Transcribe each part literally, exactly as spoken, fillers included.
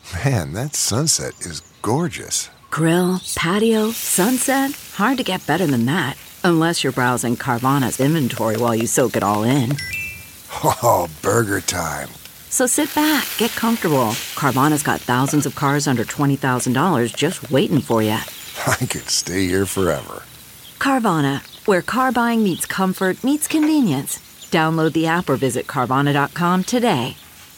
Man, that sunset is gorgeous. Grill, patio, sunset. Hard to get better than that. Unless you're browsing Carvana's inventory while you soak it all in. Oh, burger time. So sit back, get comfortable. Carvana's got thousands of cars under twenty thousand dollars just waiting for you. I could stay here forever. Carvana, where car buying meets comfort, meets convenience. Download the app or visit Carvana dot com today.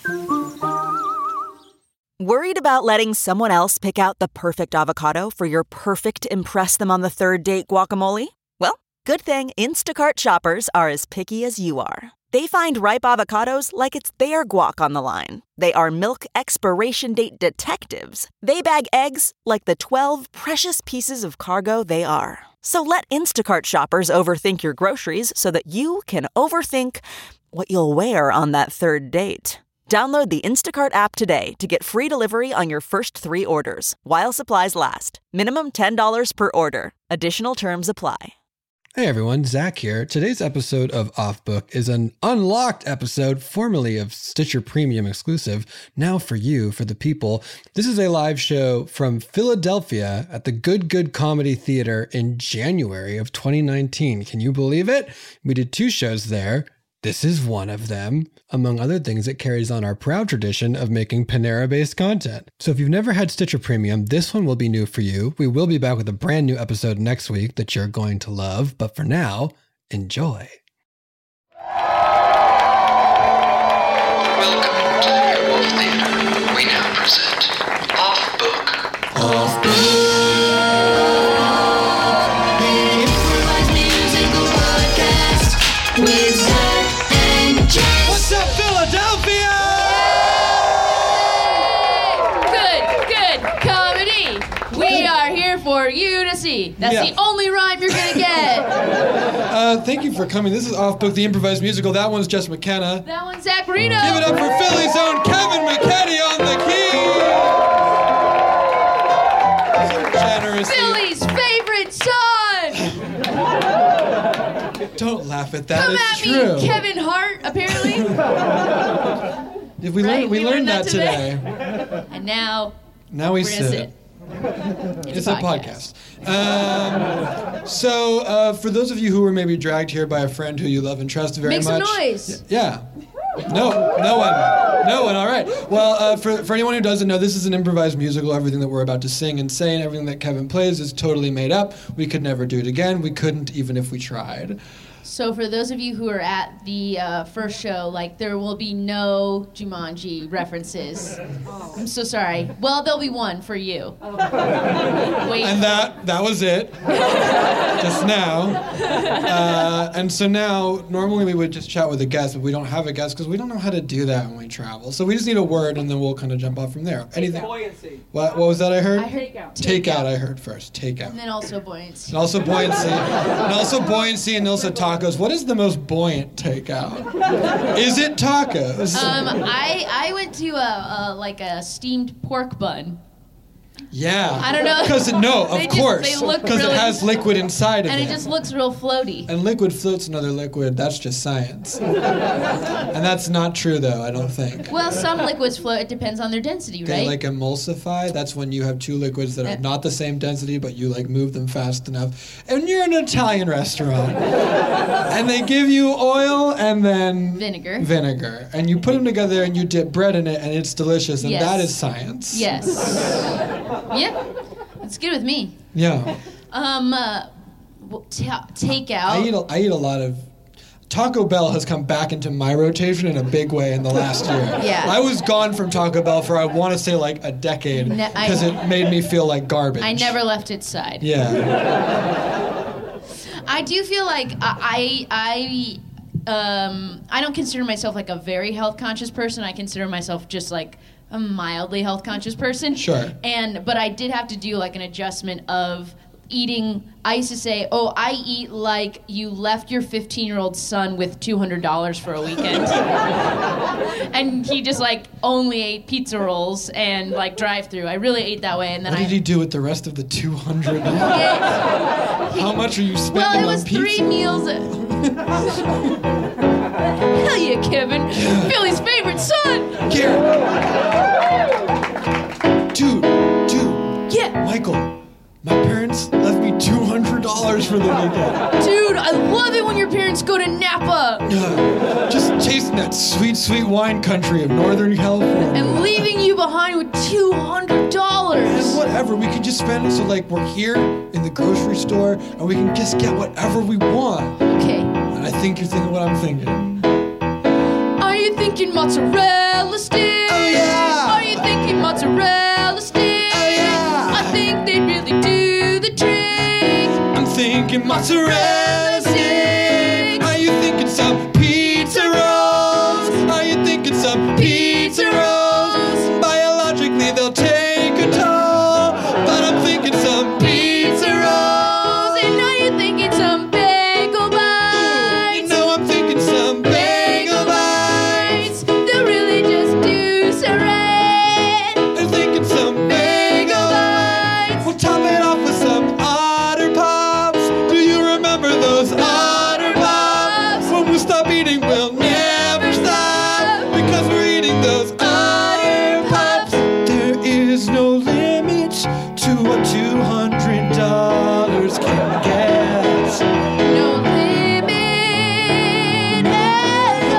Worried about letting someone else pick out the perfect avocado for your perfect impress-them-on-the-third-date guacamole? Well, good thing Instacart shoppers are as picky as you are. They find ripe avocados like it's their guac on the line. They are milk expiration date detectives. They bag eggs like the twelve precious pieces of cargo they are. So let Instacart shoppers overthink your groceries so that you can overthink what you'll wear on that third date. Download the Instacart app today to get free delivery on your first three orders, while supplies last. Minimum ten dollars per order. Additional terms apply. Hey everyone, Zach here. Today's episode of Off Book is an unlocked episode, formerly of Stitcher Premium exclusive, now for you, for the people. This is a live show from Philadelphia at the Good Good Comedy Theater in January of twenty nineteen. Can you believe it? We did two shows there. This is one of them. Among other things, it carries on our proud tradition of making Panera-based content. So if you've never had Stitcher Premium, this one will be new for you. We will be back with a brand new episode next week that you're going to love. But for now, enjoy. Welcome to the Werewolf Theater. We now present Off Book. Off Book. What's up, Philadelphia? Good, good comedy. We are here for you to see. That's Yeah. the only rhyme you're gonna get. Uh, thank you for coming. This is Off Book, the improvised musical. That one's Jess McKenna. That one's Zach Reno. Give it up for Philly's own Kevin McKenny on the keys. So generously. Philly's favorite son. Don't laugh at that. Come it's at true. me, Kevin Hart. Apparently. If we Right, learned, we, we learned learned that that today. And now Now we we're gonna sit. sit. It's, It's a a podcast. Um, so, uh, for those of you who were maybe dragged here by a friend who you love and trust very Make some much, noise. yeah. No, no one, no one. All right. Well, uh, for for anyone who doesn't know, this is an improvised musical. Everything that we're about to sing and say, and everything that Kevin plays is totally made up. We could never do it again. We couldn't even if we tried. So for those of you who are at the uh, first show, like there will be no Jumanji references. I'm so sorry. Well, there'll be one for you. Wait. And that that was it. Just now. Uh, and so now, normally we would just chat with a guest, but we don't have a guest because we don't know how to do that when we travel. So we just need a word, and then we'll kind of jump off from there. Anything? Buoyancy. What, what was that I heard? I heard Takeout. Takeout, I heard first. Takeout. And then also buoyancy. And also buoyancy. And also buoyancy and also tacos. What is the most buoyant takeout? Is it tacos? Um, I I went to a, a like a steamed pork bun. Yeah. I don't know. Because no, They of just- course. they look Because really- it has liquid inside of And it. it just looks real floaty. And liquid floats another liquid. That's just science. And that's not true, though, I don't think. Well, some liquids float. It depends on their density, They right? like emulsify. That's when you have two liquids that are Uh, not the same density, but you like move them fast enough. And you're in an Italian restaurant, and they give you oil and then Vinegar. Vinegar, and you put them together and you dip bread in it, and it's delicious. And Yes. that is science. Yes. Yeah. It's good with me. Yeah. Um, uh, w- ta- takeout. I eat. A, I eat a lot of. Taco Bell has come back into my rotation in a big way in the last year. Yeah. I was gone from Taco Bell for I want to say like a decade Ne- I- because it made me feel like garbage. I never left its side. Yeah. I do feel like I, I, I, um, I don't consider myself like a very health conscious person. I consider myself just like a mildly health conscious person. Sure. And but I did have to do like an adjustment of eating. I used to say, "Oh, I eat like you left your fifteen-year-old son with two hundred dollars for a weekend," and he just like only ate pizza rolls and like drive-through. I really ate that way, and then What I. did he do with the rest of the two hundred? Yeah. How much are you spending Well, it on was pizza? three meals. Hell yeah, Kevin. Philly's favorite son. Garrett. Dude, dude. Yeah. Michael, my parents left me two hundred dollars for the weekend. Dude, I love it when your parents go to Napa. Uh, just chasing that sweet, sweet wine country of Northern California. And leaving you behind with two hundred dollars. And whatever, we can just spend it so like we're here in the grocery store and we can just get whatever we want. Okay. And I think you're thinking what I'm thinking. Are you thinking mozzarella sticks? Oh yeah! Are you thinking mozzarella sticks? Oh yeah! I think they really do the trick. I'm thinking mozzarella sticks. Are you thinking some pizza rolls? Are you thinking some pizza rolls? Biologically they'll take a toll, but I'm thinking some pizza rolls. And are you thinking some bagel bites? You know I'm thinking some bagel bites. They'll really just do so right. I'm thinking some bagel bites. We'll top it off with some Otter Pops. Do you remember those Otter Pops? When we stop eating, we'll never stop because we're eating those Otter Pops. There is no limit to what two hundred dollars can get. No limit at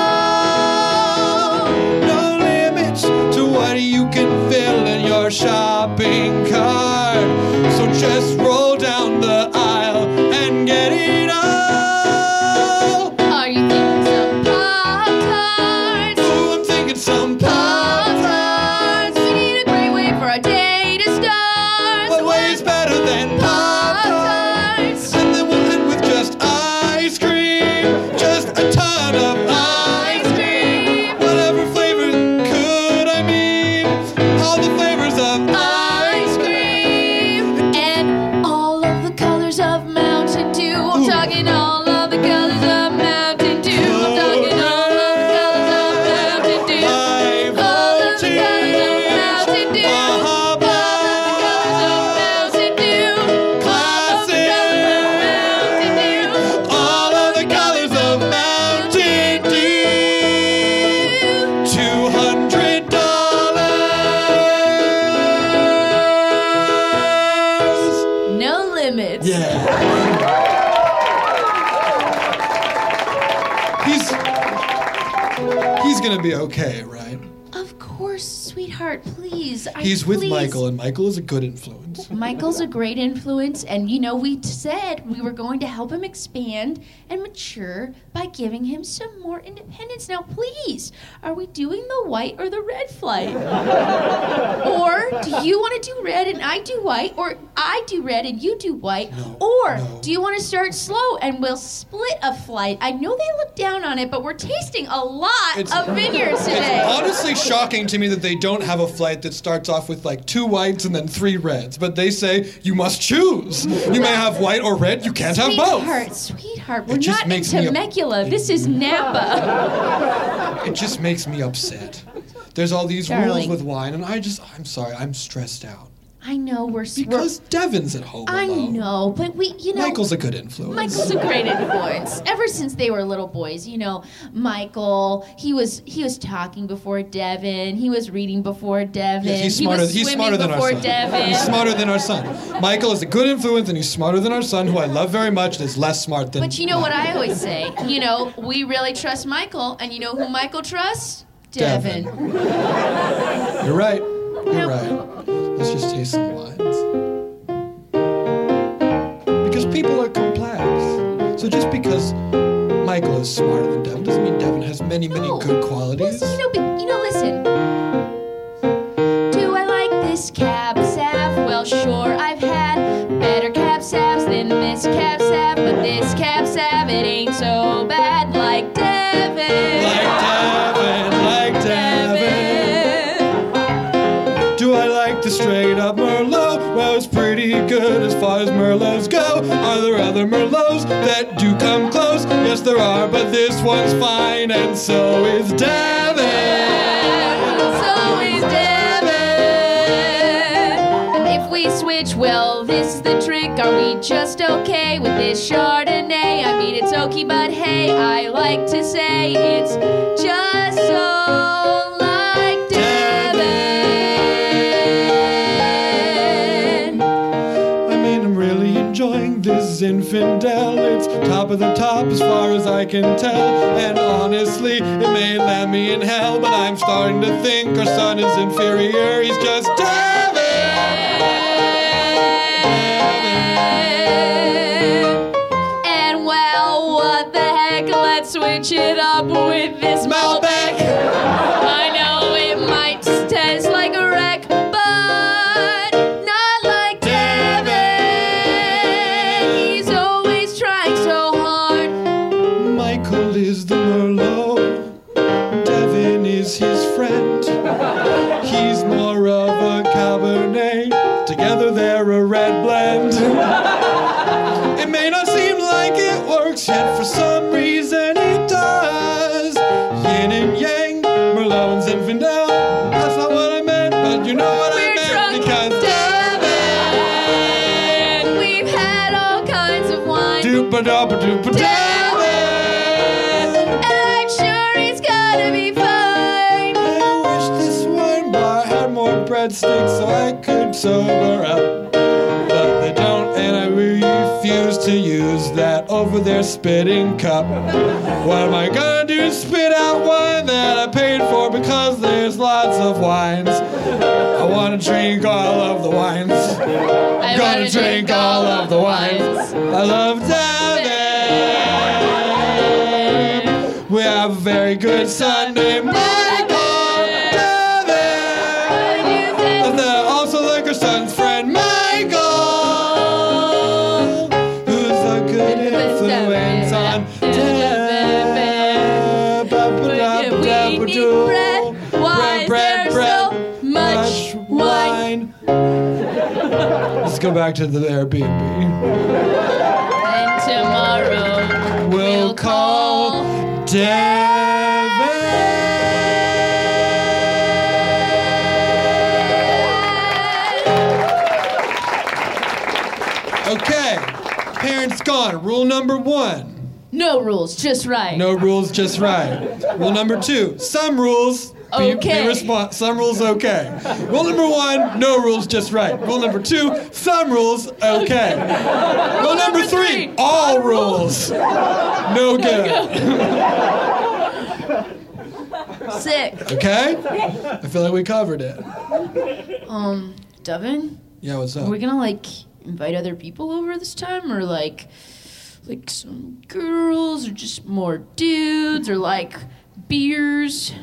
all. No limit to what you can fill in your shopping cart. So just roll down the aisle and get it all. Are you thinking some Pop-Tarts? Ooh, I'm thinking some Pop-Tarts. Pop-Tarts. We need a great way for our day to start. What way is better than Pop-Tarts? Pop-Tarts. And then we'll end with just ice cream. Just a ton of ice cream. Whatever flavor could I mean? All the flavors of ice cream. And all of the colors of Mountain Dew. I'm Ooh. talking all of the colors of Mountain Dew. I'm talking all of the colors of Mountain Dew. High All of the colors of Mountain Dew. All of the colors of Mountain Dew. All of the colors of Mountain Dew. Two hundred dollars. No limits. Yeah. He's he's gonna be okay, right? Of course, sweetheart, please. I, He's with please. Michael, and Michael is a good influence. Michael's a great influence, and you know, we said we were going to help him expand and mature by giving him some more independence. Now, please, are we doing the white or the red flight? Or do you want to do red and I do white, or I do red and you do white? No, or no. do you want to start slow and we'll split a flight? I know they look down on it, but we're tasting a lot It's- of vineyards today. It's honestly shocking to me that they don't have a flight that starts off with like two whites and then three reds, but they say you must choose. You may have white or red, you can't have both. Sweetheart, sweetheart, we're It just not makes in me up- Temecula. This is Napa. It just makes me upset. There's all these Darling. rules with wine, and I just, I'm sorry, I'm stressed out. I know we're s- Because Devin's at home we're, I alone. know, but we, you know, Michael's a good influence. Michael's a great influence. Ever since they were little boys, you know, Michael, he was he was talking before Devin. He was reading before Devin. Yes, he's he smarter. was He's swimming smarter than our before son. Devin. He's smarter than our son. Michael is a good influence, and he's smarter than our son, who I love very much, and is less smart than. But you know what I always say? You know, we really trust Michael, and you know who Michael trusts? Devin. Devin. You're right. You're No. right. Let's just taste some wines. Because people are complex. So just because Michael is smarter than Devin doesn't mean Devin has many, many No. good qualities. Listen, you know, but, you know, listen. Do I like this cab sav? Well, sure, I've had better cab savs than this cab sav, but this cab sav, it ain't so bad like Devin. Like Devin, like Devin. Do I like the straight up Merlot? Well, it's pretty good as far as Merlots go. Are there other Merlots that do come close? Yes, there are, but this one's fine, and so is Devin. So is Devin. And if we switch, well, this is the trick. Are we just okay with this Chardonnay? I mean, it's okay, but hey, I like to say it's just so like Devin. Zinfandel. It's top of the top as far as I can tell. And honestly, it may land me in hell, but I'm starting to think our son is inferior. He's just Devin. And well, what the heck? Let's switch it up with this Malbec. I know it might taste like a wreck, but not like Devin. He's always trying so hard. Michael is the Merlot. Devin is his friend. He's more of a Cabernet. Together they're a red blend. It may not seem like it works, yet for some reason it does. Yin and yang, Merlot and Zinfandel. That's not what I meant, but you know what We're I meant. drunk Because Devin. We've had all kinds of wine. Doopa-doopa-doopa Devin. And I'm sure he's gonna be fine. I wish this wine bar had more breadsticks so I could sober up. But they don't, and I refuse to use that over their spitting cup. What am I gonna do? Spit out wine that I paid for because there's lots of wines. I wanna drink all of the wines. I Gonna wanna drink all of the wines. I love Devin. We have a very good son named Michael. Devin. And then also like our son's friend Michael, who's a good influence on Devin. We need bread. Why Bread, is bread, there so much wine? Let's go back to the Airbnb. And tomorrow We'll call Devin. Okay, parents gone. Rule number one. No rules, just right. No rules, just right. Rule number two, some rules. Be, Okay. be respon- some rules okay. Rule number one, no rules, just right. Rule number two, some rules okay. Rule number three, all rules. No good. Sick. Okay? I feel like we covered it. Um, Devin, Yeah, what's up? are we gonna like invite other people over this time, or like, like some girls, or just more dudes, or like beers?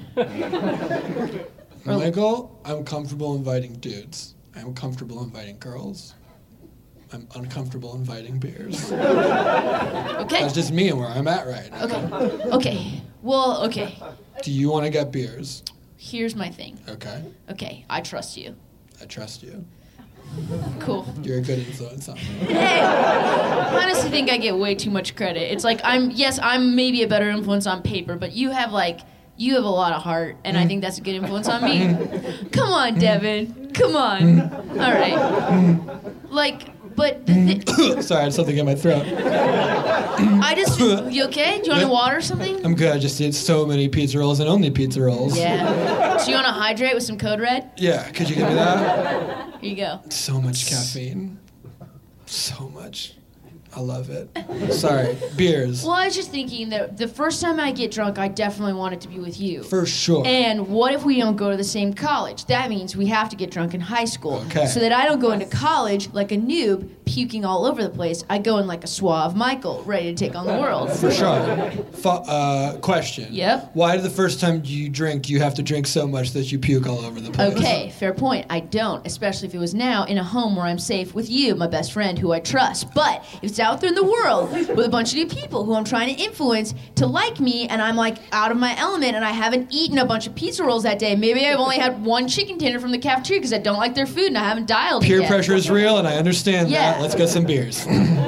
Michael, I'm comfortable inviting dudes. I'm comfortable inviting girls. I'm uncomfortable inviting beers. Okay. That's just me and where I'm at right now. Okay. Okay. Well, okay. Do you want to get beers? Here's my thing. Okay. Okay, I trust you. I trust you. Cool. You're a good influence on me. Hey, I honestly think I get way too much credit. It's like I'm, yes, I'm maybe a better influence on paper, but you have like, you have a lot of heart, and I think that's a good influence on me. Come on, Devin. Come on. All right. Like, but the thi- Sorry, I had something in my throat. I just, you okay? Do you want a water or something? I'm good. I just ate so many pizza rolls and only pizza rolls. Yeah. So you want to hydrate with some Code Red? Yeah, could you give me that? Here you go. So much caffeine. So much. I love it. Sorry, beers. Well, I was just thinking that the first time I get drunk, I definitely want it to be with you. For sure. And what if we don't go to the same college? That means we have to get drunk in high school. Okay. So that I don't go into college like a noob, puking all over the place. I go in like a suave Michael, ready to take on the world. For sure. Fo- uh, question. Yep. Why the first time you drink, do you have to drink so much that you puke all over the place? Okay, fair point. I don't, especially if it was now in a home where I'm safe with you, my best friend who I trust. But if it's out there in the world with a bunch of new people who I'm trying to influence to like me, and I'm like out of my element, and I haven't eaten a bunch of pizza rolls that day, maybe I've only had one chicken tender from the cafeteria because I don't like their food and I haven't dialed Peer it yet. pressure is real, and I understand Yeah. that. Let's get some beers.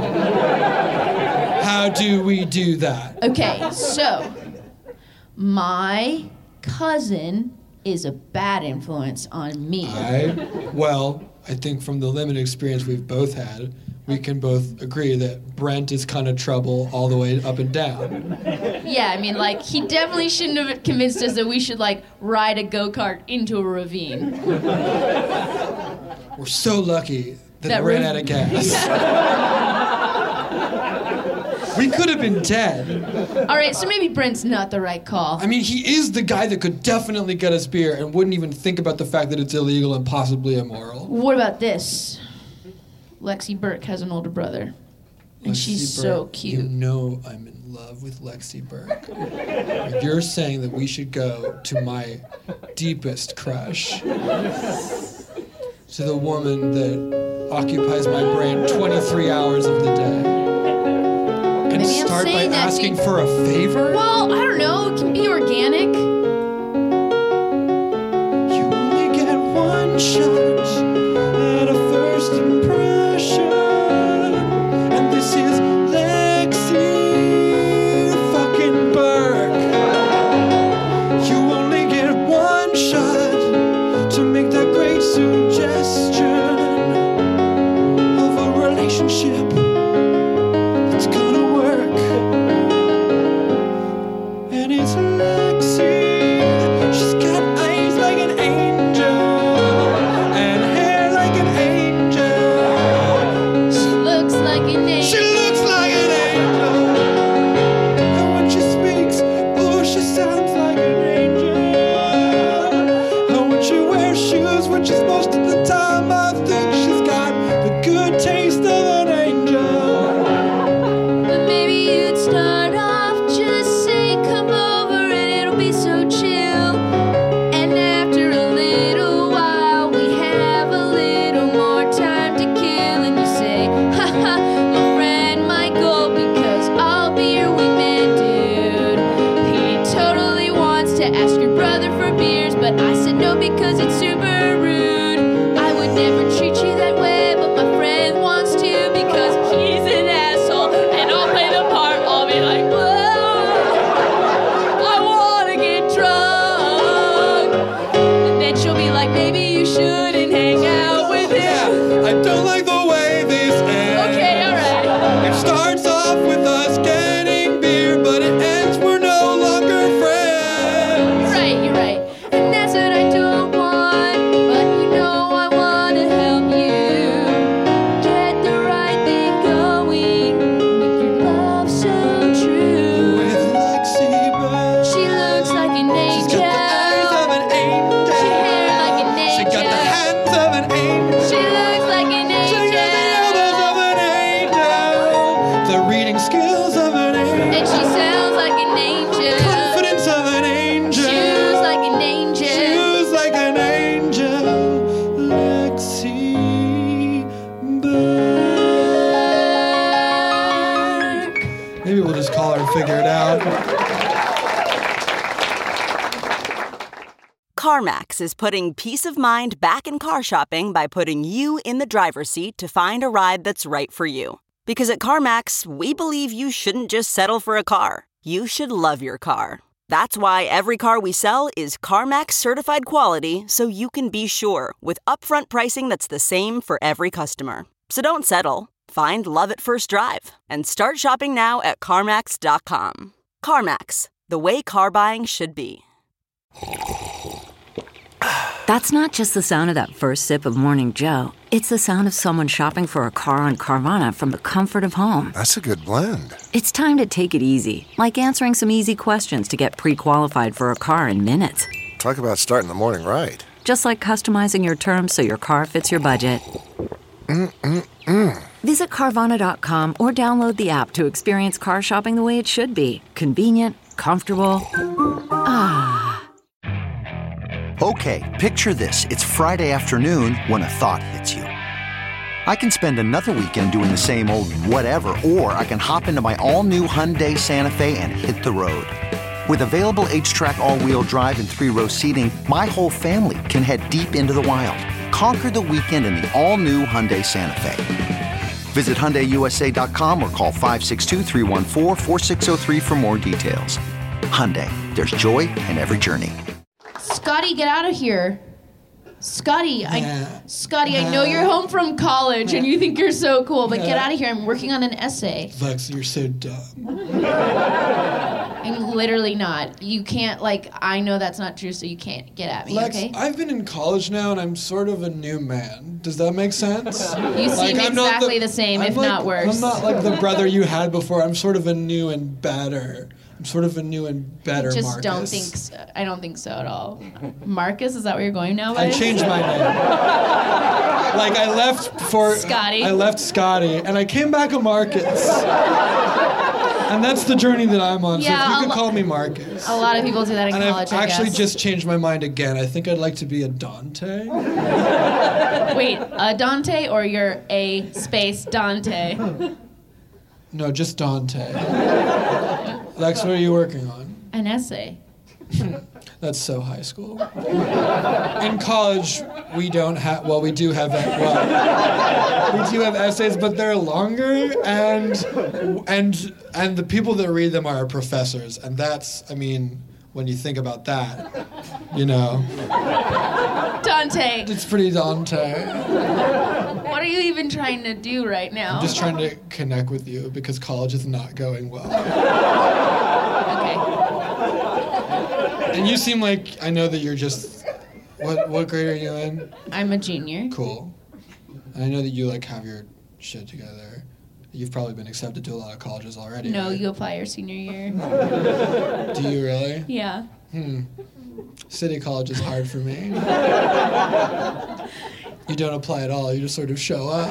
How do we do that? Okay, so my cousin is a bad influence on me. I, well, I think from the limited experience we've both had, we can both agree that Brent is kind of trouble all the way up and down. Yeah, I mean, like, he definitely shouldn't have convinced us that we should, like, ride a go-kart into a ravine. We're so lucky that, That I ran rav- out of gas. We could have been dead. All right, so maybe Brent's not the right call. I mean, he is the guy that could definitely get us beer and wouldn't even think about the fact that it's illegal and possibly immoral. What about this? Lexi Burke has an older brother. And Lexi she's Burke, so cute. You know I'm in love with Lexi Burke. You're saying that we should go to my deepest crush. To the woman that occupies my brain twenty-three hours of the day. And Maybe I'm start by saying that asking be- for a favor? Well, I don't know. It can be organic. You only get one shot at a first impression. And this is Lexi fucking Burke. You only get one shot to make that great suggestion of a relationship that's gonna work. And it's Lexi. She's got eyes like an angel and hair like an angel. She looks like an angel. She looks like an angel. And when she speaks, oh, she sounds like an angel. And when she wears shoes, which is most of the time, I think she's got the good taste of an angel. But maybe you'd start off, just say, come over and it'll be so chill. And after a little while, we have a little more time to kill. And you say, haha, my friend Michael, because I'll be your wingman, dude. He totally wants to ask your brother for beers, but I said no because it's super rude. I would never treat you that way, but my friend wants to because he's an asshole. And I'll play the part, I'll be like, whoa, I wanna get drunk. And then she'll be like, maybe you shouldn't hang out with him. I don't like the way this ends. Okay, alright. It starts off with us getting beer, but it ends we're no longer friends. You're right, you're right. And that's what I don't want. But you know I wanna help you get the right thing going. Make your love so true. With Lexi Burke. She looks like an She's angel. got the eyes of an angel. She hair like an angel. She got the hands of an angel. She looks like an She got the elbows angel. of an angel. The reading skills of an angel. And she sounds like an angel. Confidence of an angel. Shoes like an angel. Shoes like an angel. Lexi Burke. Maybe we'll just call her and figure it out. CarMax is putting peace of mind back in car shopping by putting you in the driver's seat to find a ride that's right for you. Because at CarMax, we believe you shouldn't just settle for a car. You should love your car. That's why every car we sell is CarMax certified quality, so you can be sure with upfront pricing that's the same for every customer. So don't settle. Find love at first drive and start shopping now at CarMax dot com. CarMax, the way car buying should be. That's not just the sound of that first sip of Morning Joe. It's the sound of someone shopping for a car on Carvana from the comfort of home. That's a good blend. It's time to take it easy, like answering some easy questions to get pre-qualified for a car in minutes. Talk about starting the morning right. Just like customizing your terms so your car fits your budget. Mm-mm-mm. Visit Carvana dot com or download the app to experience car shopping the way it should be. Convenient, comfortable. Ah. Okay, picture this. It's Friday afternoon when a thought hits you. I can spend another weekend doing the same old whatever, or I can hop into my all-new Hyundai Santa Fe and hit the road. With available H-Track all-wheel drive and three-row seating, my whole family can head deep into the wild. Conquer the weekend in the all-new Hyundai Santa Fe. Visit Hyundai U S A dot com or call five six two, three one four, four six zero three for more details. Hyundai, there's joy in every journey. Scotty, get out of here. Scotty, I, Yeah. Scotty, I know you're home from college and you think you're so cool, but get Yeah. out of here. I'm working on an essay. Lex, you're so dumb. I'm literally not. You can't, like, I know that's not true, so you can't get at me, Lex, okay? I've been in college now, and I'm sort of a new man. Does that make sense? You seem I'm not exactly the same, I'm if like- not worse. I'm not like the brother you had before. I'm sort of a new and better. I'm sort of a new and better I just Marcus. don't think so. I don't think so at all. Marcus, is that where you're going now, I buddy? changed my name. Like I left for Scotty. I left Scotty, and I came back a Marcus. And that's the journey that I'm on. Yeah, so if you a could lo- call me Marcus. A lot of people do that in And college, I've I actually guess. just changed my mind again. I think I'd like to be a Dante. Wait, a Dante or you're a space Dante? No, just Dante. Lex, what are you working on? An essay. That's so high school. In college, we don't have, well, we do have, well, we do have essays, but they're longer, and, and, and the people that read them are our professors, and that's, I mean, when you think about that, you know, Dante, it's pretty Dante. what are you even trying to do right now? I'm just trying to connect with you because college is not going well. Okay. And you seem like, I know that you're just, what what grade are you in? I'm a junior. Cool. And I know that you like have your shit together. You've probably been accepted to a lot of colleges already. No, right? you apply your senior year. Do you really? Yeah. Hmm. City college is hard for me. You don't apply at all. You just sort of show up,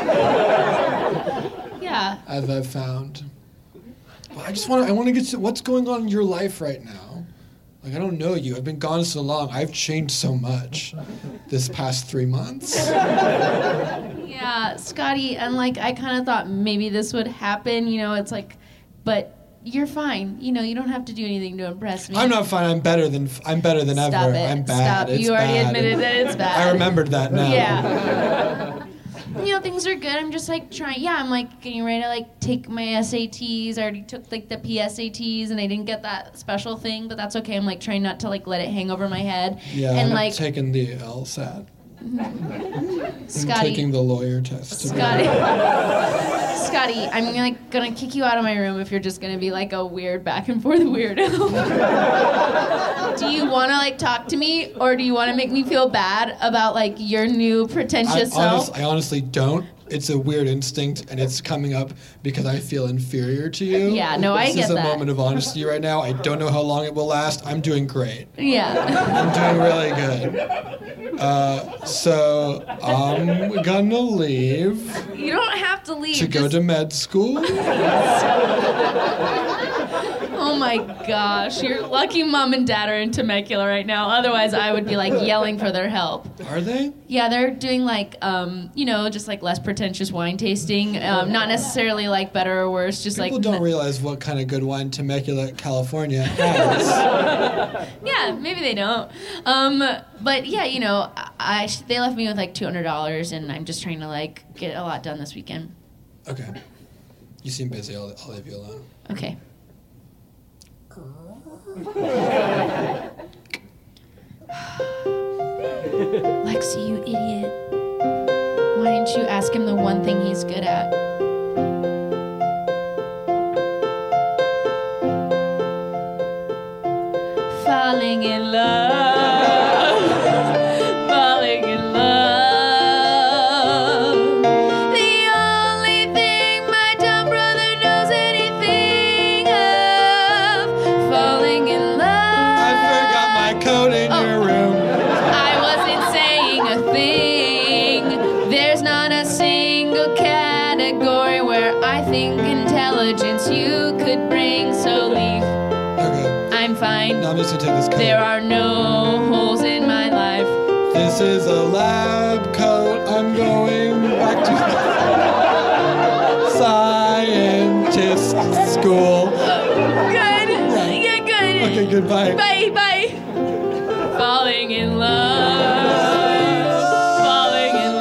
Yeah. as I've found. Well, I just want to. I want to get to what's going on in your life right now. Like I don't know you. I've been gone so long. I've changed so much this past three months. Yeah, Scotty, and like I kind of thought maybe this would happen, you know, it's like, but you're fine. You know, you don't have to do anything to impress me. I'm not fine. I'm better than I'm better than Stop ever. it. I'm bad. Stop. It's You already bad. admitted that it's bad. I remembered that now. Yeah. You know, things are good. I'm just like trying. Yeah, I'm like getting ready to like take my S A Ts. I already took like the P S A Ts, and I didn't get that special thing, but that's okay. I'm like trying not to like let it hang over my head. Yeah, and I'm like taking the LSAT. I'm Scotty, taking the lawyer test. Scotty, Scotty, I'm like gonna kick you out of my room if you're just gonna be like a weird back and forth weirdo. Do you want to like talk to me, or do you want to make me feel bad about like your new I, pretentious self? honest, I honestly don't. It's a weird instinct, and it's coming up because I feel inferior to you. Yeah, no, I this get is a that. moment of honesty right now. I don't know how long it will last. I'm doing great. Yeah. I'm doing really good. Uh, so I'm gonna leave You don't have to leave. to go just- to med school. Oh my gosh, you're lucky mom and dad are in Temecula right now. Otherwise, I would be like yelling for their help. Are they? Yeah, they're doing like, um, you know, just like less pretentious wine tasting. Um, not necessarily like better or worse, just People like. don't realize what kind of good wine Temecula, California has. Yeah, maybe they don't. Um, but yeah, you know, I, I they left me with like two hundred dollars, and I'm just trying to like get a lot done this weekend. Okay. You seem busy. I'll, I'll leave you alone. Okay. Lexi, you idiot. Why didn't you ask him the one thing he's good at? Falling in love. Falling in love. The only thing my dumb brother knows anything of. Falling in love. I forgot my coat in Oh. your room. I wasn't saying a thing. There's not a single category where I think intelligence you could bring. So leave. Okay. I'm fine. Now I'm just gonna take this coat. There are no holes in my life. This is a lab coat. I'm going back to scientist school. Good. Yeah, good. Okay, goodbye. Bye, bye. Falling in love. Falling in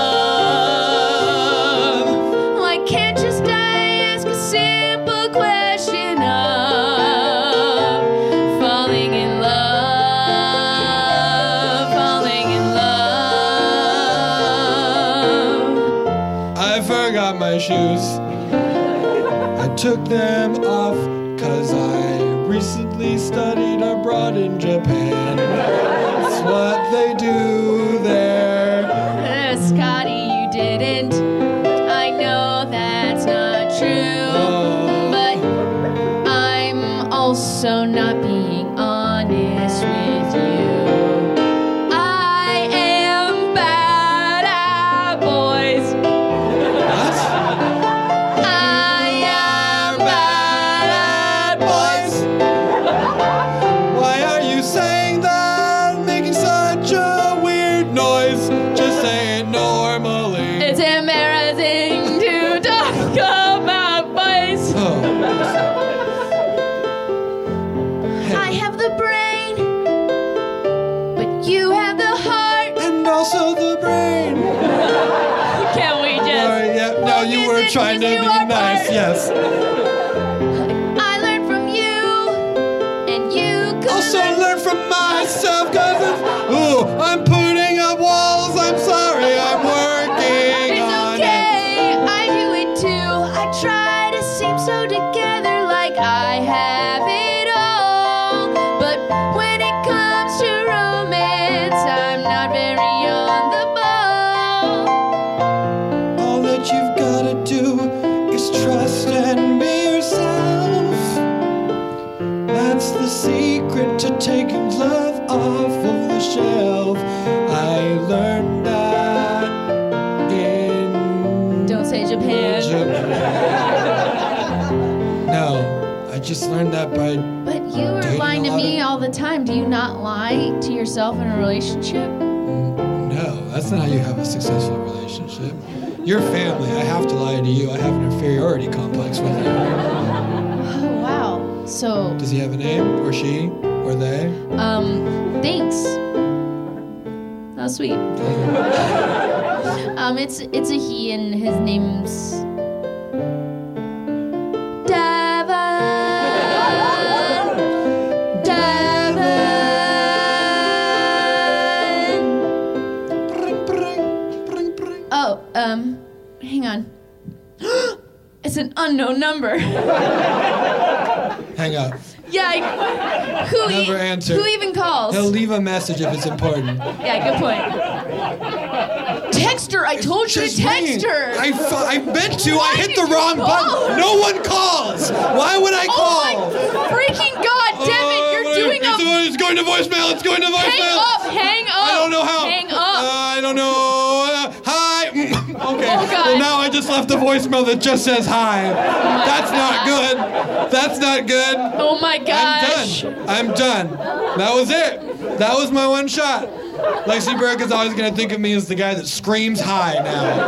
love. Well, I can't just ask a simple question of falling in love. Falling in love. I forgot my shoes. I took them off cause I recently studied abroad in Japan. That's what they do there. Uh, Scotty, you didn't. I know that's not true. Oh. But I'm also not being honest with you. I am bad at boys. What? I am bad at boys. Why are you saying that? Making such a weird noise. Just say it normally. It's embarrassing to talk about boys. Oh. I have the brain, but you have the heart. And also the brain. Can we just? Sorry, yeah. No, you Focus were and trying to use be your nice, part. yes. I learned from you, and you could Also learn from myself, cause it's, ooh, I'm putting up walls. I'm sorry, I'm working It's on okay, I do it too. I try to seem so together, like I have it all. But when it comes to romance, I'm not very on the ball. it. All that you've gotta do is trust and be yourself. That's the secret to taking love off of the shelf. I learned that in Don't say Japan. Japan. No, I just learned that by. But you were Dating lying a to lot me of- all the time. Do you not lie to yourself in a relationship? No, that's not how you have a successful relationship. Your family, I have to lie to you. I have an inferiority complex with you. Oh, wow. So, Does he have a name? Or she? Or they? um, thanks. How sweet. Um, it's it's a he, and his name's Devon. Devon. Bring, bring, bring, bring. Oh, um, hang on. It's an unknown number. Hang up. Yeah, I, who, e- Never answer. who even calls? He'll leave a message if it's important. Yeah, good point. Text her. I told you to Just text ringing. her. I, fu- I meant to. Why I hit did the you wrong call? button. No one calls. Why would I Oh call? my freaking God, Devin, Uh, you're what- doing it's, a. it's going to voicemail. It's going to voicemail. Hang up, hang up. I don't know how. Hang up. Uh, I don't know. Uh, hi. okay. Oh, God. Well, now I just left a voicemail that just says hi. That's not good. That's not good. Oh my gosh. I'm done. I'm done. That was it. That was my one shot. Lexi Burke is always gonna think of me as the guy that screams hi now.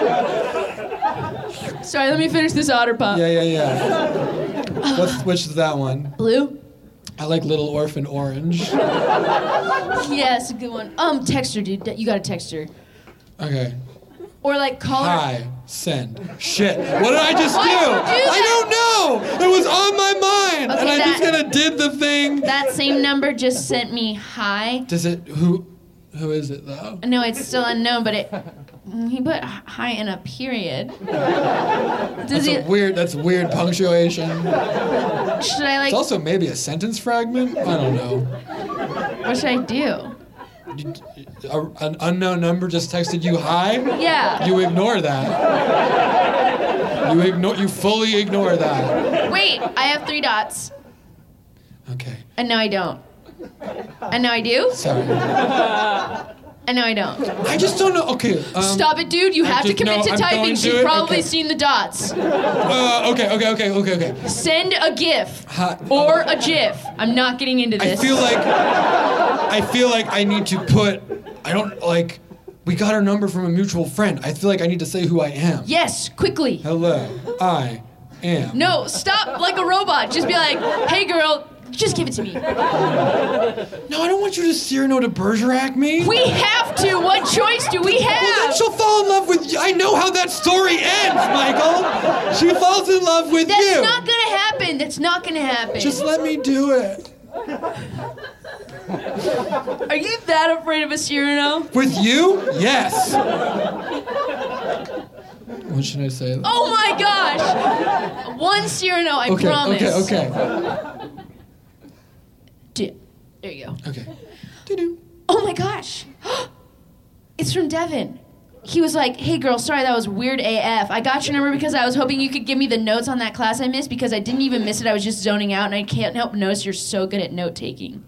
Sorry, let me finish this otter pop. Yeah, yeah, yeah. What's, which is that one? Blue? I like Little Orphan Orange. Yes, a good one. Um, text her, dude. You gotta text her. Okay. Or like call her. Hi. Send. Shit. What did I just Why do? did you do that? I don't know. It was on my mind, Okay, and I just that- kind of did the thing. That same number just sent me hi. Does it? Who? Who is it though? No, it's still unknown, but it. He put hi in a period. Does That's he? a weird. That's weird punctuation. Should I like? It's also maybe a sentence fragment. I don't know. What should I do? A, an unknown number just texted you hi. Yeah. You ignore that. You ignore. You fully ignore that. Wait, I have three dots, Okay. and now I don't. And now I do, Sorry. and now I don't. I just don't know. Okay. Um, Stop it, dude. You I have to just- commit no, to I'm typing. going to She's it. probably Okay. seen the dots. Uh, okay. Okay. Okay. Okay. Okay. Send a GIF Hi- or a GIF. I'm not getting into I this. feel like. I feel like I need to put. I don't like. We got our number from a mutual friend. I feel like I need to say who I am. Yes, quickly. Hello. I am. No, stop like a robot. Just be like, hey, girl, just give it to me. No, I don't want you to Cyrano de Bergerac me. We have to. What choice do we Well, then have? she'll fall in love with you. I know how that story ends, Michael. She falls in love with That's you. not gonna happen. That's not gonna happen. Just let me do it. Are you that afraid of a Cyrano? With you? Yes. What should I say? Oh my gosh! One Cyrano, I okay, promise. okay, okay. It's from Devin. He was like, hey girl, sorry, that was weird A F. I got your number because I was hoping you could give me the notes on that class I missed because I didn't even miss it. I was just zoning out and I can't help notice you're so good at note taking.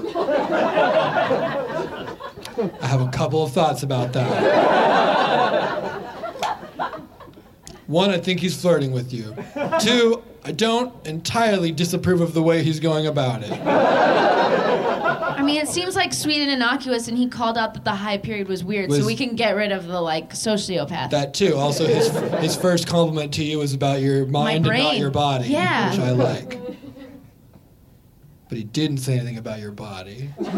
I have a couple of thoughts about that. One, I think he's flirting with you. Two, I don't entirely disapprove of the way he's going about it. I mean, it seems like sweet and innocuous, and he called out that the high period was weird, Was- so we can get rid of the, like, sociopath. That too. Also, his his first compliment to you was about your mind and brain. not your body, Yeah. which I like. But he didn't say anything about your body. You're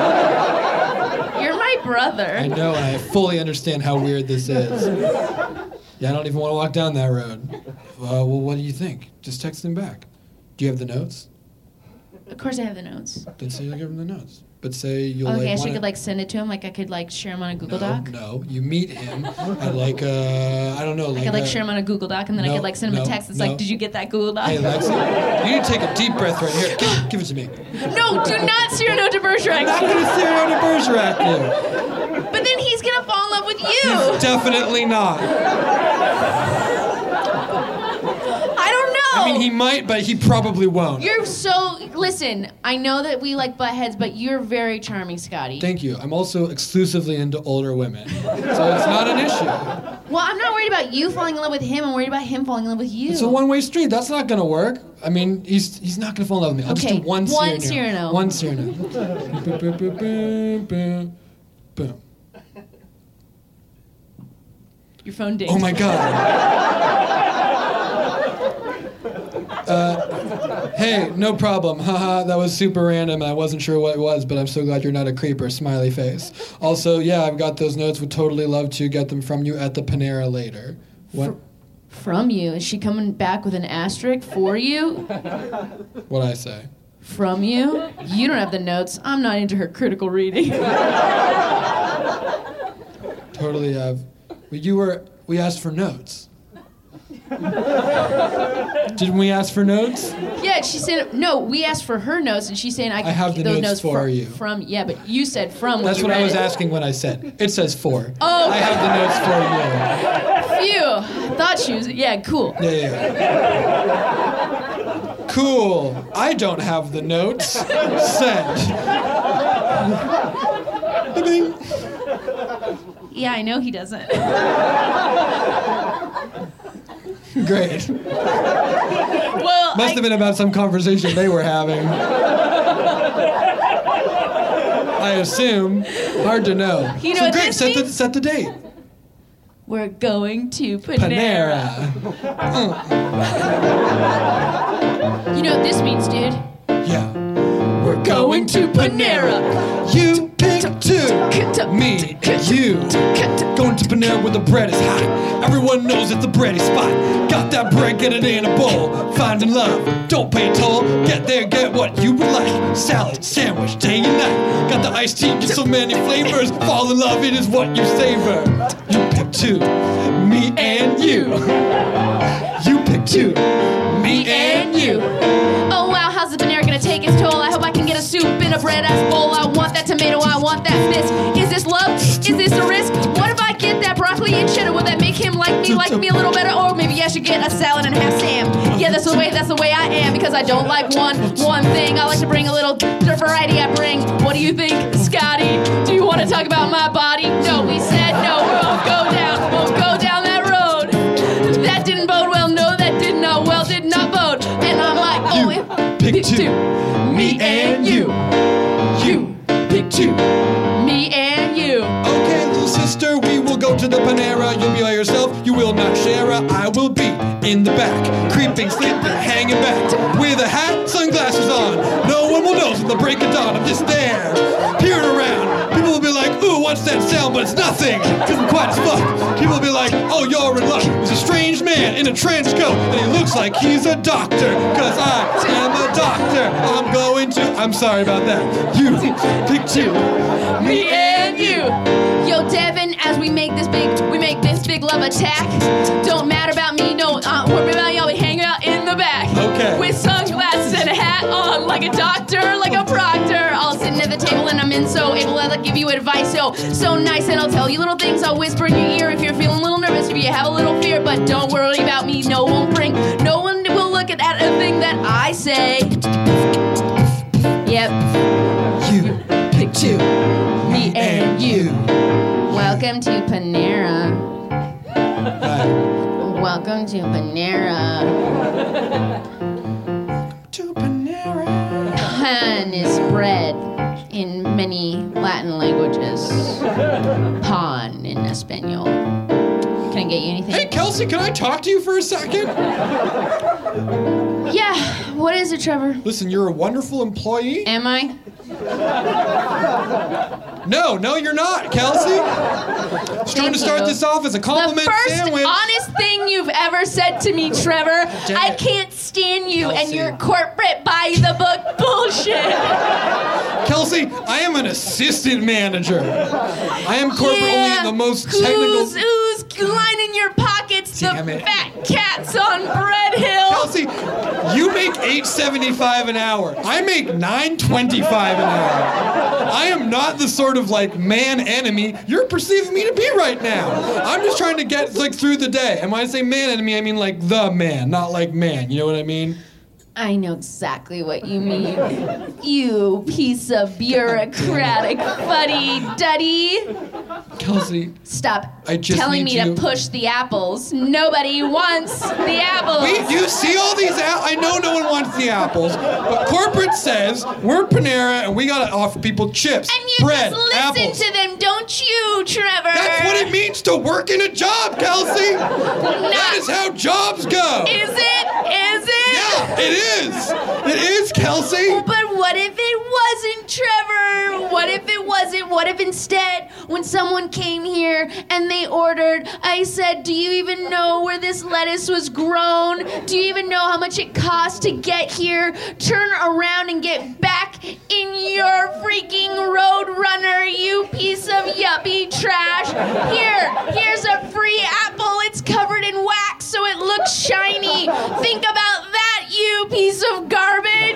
my brother. I know, and I fully understand how weird this is. Yeah, I don't even want to walk down that road. Uh, well, what do you think? Just text him back. Do you have the notes? Of course I have the notes. Then say you'll give him the notes. But say you'll Okay, like. I should wanna- could, like, send it to him? Like, I could, like, share him on a Google no, Doc? No, you meet him at like uh, I don't know, like. I could, like, a- share him on a Google Doc, and then I No, could, like, send him no, a text that's no. like, did you get that Google Doc? Hey, Lexi, you need to take a deep breath right here. Give, give it to me. No, do not Cyrano de Bergerac. I'm not gonna Cyrano de Bergerac you. But then he's gonna fall in love with you. Definitely not. I don't know. I mean, he might, but he probably won't. You're so... Listen, I know that we like butt heads, but you're very charming, Scotty. Thank you. I'm also exclusively into older women, so it's not an issue. Well, I'm not worried about you falling in love with him. I'm worried about him falling in love with you. It's a one-way street. That's not gonna work. I mean, he's he's not gonna fall in love with me. I'll Okay, just do one one Cyrano. Cyrano. One Cyrano. Boom, boom, boom, boom, boom, boom. Your phone dinged. Oh my god. Uh, hey, no problem. Haha, that was super random. I wasn't sure what it was, but I'm so glad you're not a creeper. Smiley face. Also, yeah, I've got those notes. Would totally love to get them from you at the Panera later. What? From you? Is she coming back with an asterisk for you? What'd I say? From you? You don't have the notes. I'm not into her critical reading. Totally have. Well, you were. We asked for notes. Didn't we ask for notes? Yeah, she said, no, we asked for her notes, and she's saying I, I have the those notes notes for fr- you. From, yeah, but you said from when That's you what I read was it. asking when I said. It says for. Oh, I have the notes for you. Phew. Thought she was, yeah, cool. Yeah, yeah. Cool. I don't have the notes. Send. Bing. Yeah, I know he doesn't. Great. Well, Must I, have been about some conversation they were having. I assume. Hard to know. You know so what great. this Set the, means? set the date. we're going to Panera. Panera. You know what this means, dude? Yeah. We're Going to Panera. You pick two. Me and you. Going to Panera where the bread is hot. Everyone knows it's the bready spot. Got that bread, get it in a bowl. Finding love, don't pay a toll. Get there, get what you would like. Salad, sandwich, day and night. Got the iced tea, just so many flavors. Fall in love, it is what you savor. You pick two. Me and you. You pick two. Me and you. Oh wow, how's the Panera gonna take its toll? I hope I can get a soup in a bread ass bowl. I want that tomato, I want that bisque. Is this love? Is this a risk? What if I get that broccoli and cheddar? Will that make him like me, like me a little better? Or maybe I should get a salad and half Sam. Yeah, that's the way, that's the way I am. Because I don't like one, one thing. I like to bring a little variety. I bring. What do you think, Scotty? Do you want to talk about my body? No, we said no. We won't go down. Won't go down that road. That didn't bode well. No, that did not well. Did not bode. And I'm like, oh, it, Pick two. Me and you. You. Pick two. me and you. Okay, little sister, we will go to the Panera. You'll be by yourself, you will not share. I will be in the back, creeping, sleeping, hanging back, with a hat, sunglasses on. No one will know till the break of dawn. I'm just there, peering around. People will be like, ooh, what's that sound? But it's nothing. It isn't quite as fuck. People will be like, oh, you're in luck. There's a strange man in a trench coat, and he looks like he's a doctor. Cause I am a doctor. I'm going to. I'm sorry about that. You pick two. Me and you. Yo, Devin, as we make this big, we make this big love attack. Don't matter about me, no, uh, worry about y'all. We hang out in the back. Okay. With sunglasses and a hat on, like a doctor, like a proctor. All sitting at the table and I'm and so able to give you advice. So, so nice, and I'll tell you little things. I'll whisper in your ear if you're feeling a little nervous, if you have a little fear. But don't worry about me. No one will bring, no one will look at that a thing that I say. Yep. You pick two, Me and you. Welcome to Panera. Hi. Welcome to Panera. To Panera. Pan is bread in many Latin languages. Pan in Espanol. Can I get you anything? Hey, Kelsey, can I talk to you for a second? Yeah, what is it, Trevor? Listen, you're a wonderful employee. Am I? No, no, you're not, Kelsey. Just trying to start you. this off as a compliment The first sandwich. honest thing you've ever said to me, Trevor. Damn I it. can't stand you and Kelsey. your corporate by the book bullshit. Kelsey, I am an assistant manager. I am corporate only in the most technical. Who's, who's lining your pockets? Damn the it. fat cats on Bread Hill. Kelsey, you make eight seventy-five an hour. I make nine twenty-five an hour. I am not the sort of like man enemy you're perceiving me to be right now. I'm just trying to get like through the day. And when I say man enemy, I mean like the man, not like man. You know what I mean? I know exactly what you mean. You piece of bureaucratic fuddy-duddy. Kelsey, Stop I just telling need me you- to push the apples. Nobody wants the apples. wait, you see all these apples? I know no one wants the apples, but corporate says we're Panera and we gotta offer people chips, and you bread, just listen apples. to them, don't you, Trevor? That's what it means to work in a job, Kelsey. That is how jobs go. Is it? Is it? Yeah, it is. It is, Kelsey. But what if it wasn't, Trevor? What if it wasn't? What if instead, when someone came here and they ordered, I said, do you even know where this lettuce was grown? Do you even know how much it cost to get here? Turn around and get back in your freaking Roadrunner, you piece of yuppie trash. Here, here's a free apple. It's covered in wax so it looks shiny. Think about that, you piece of garbage.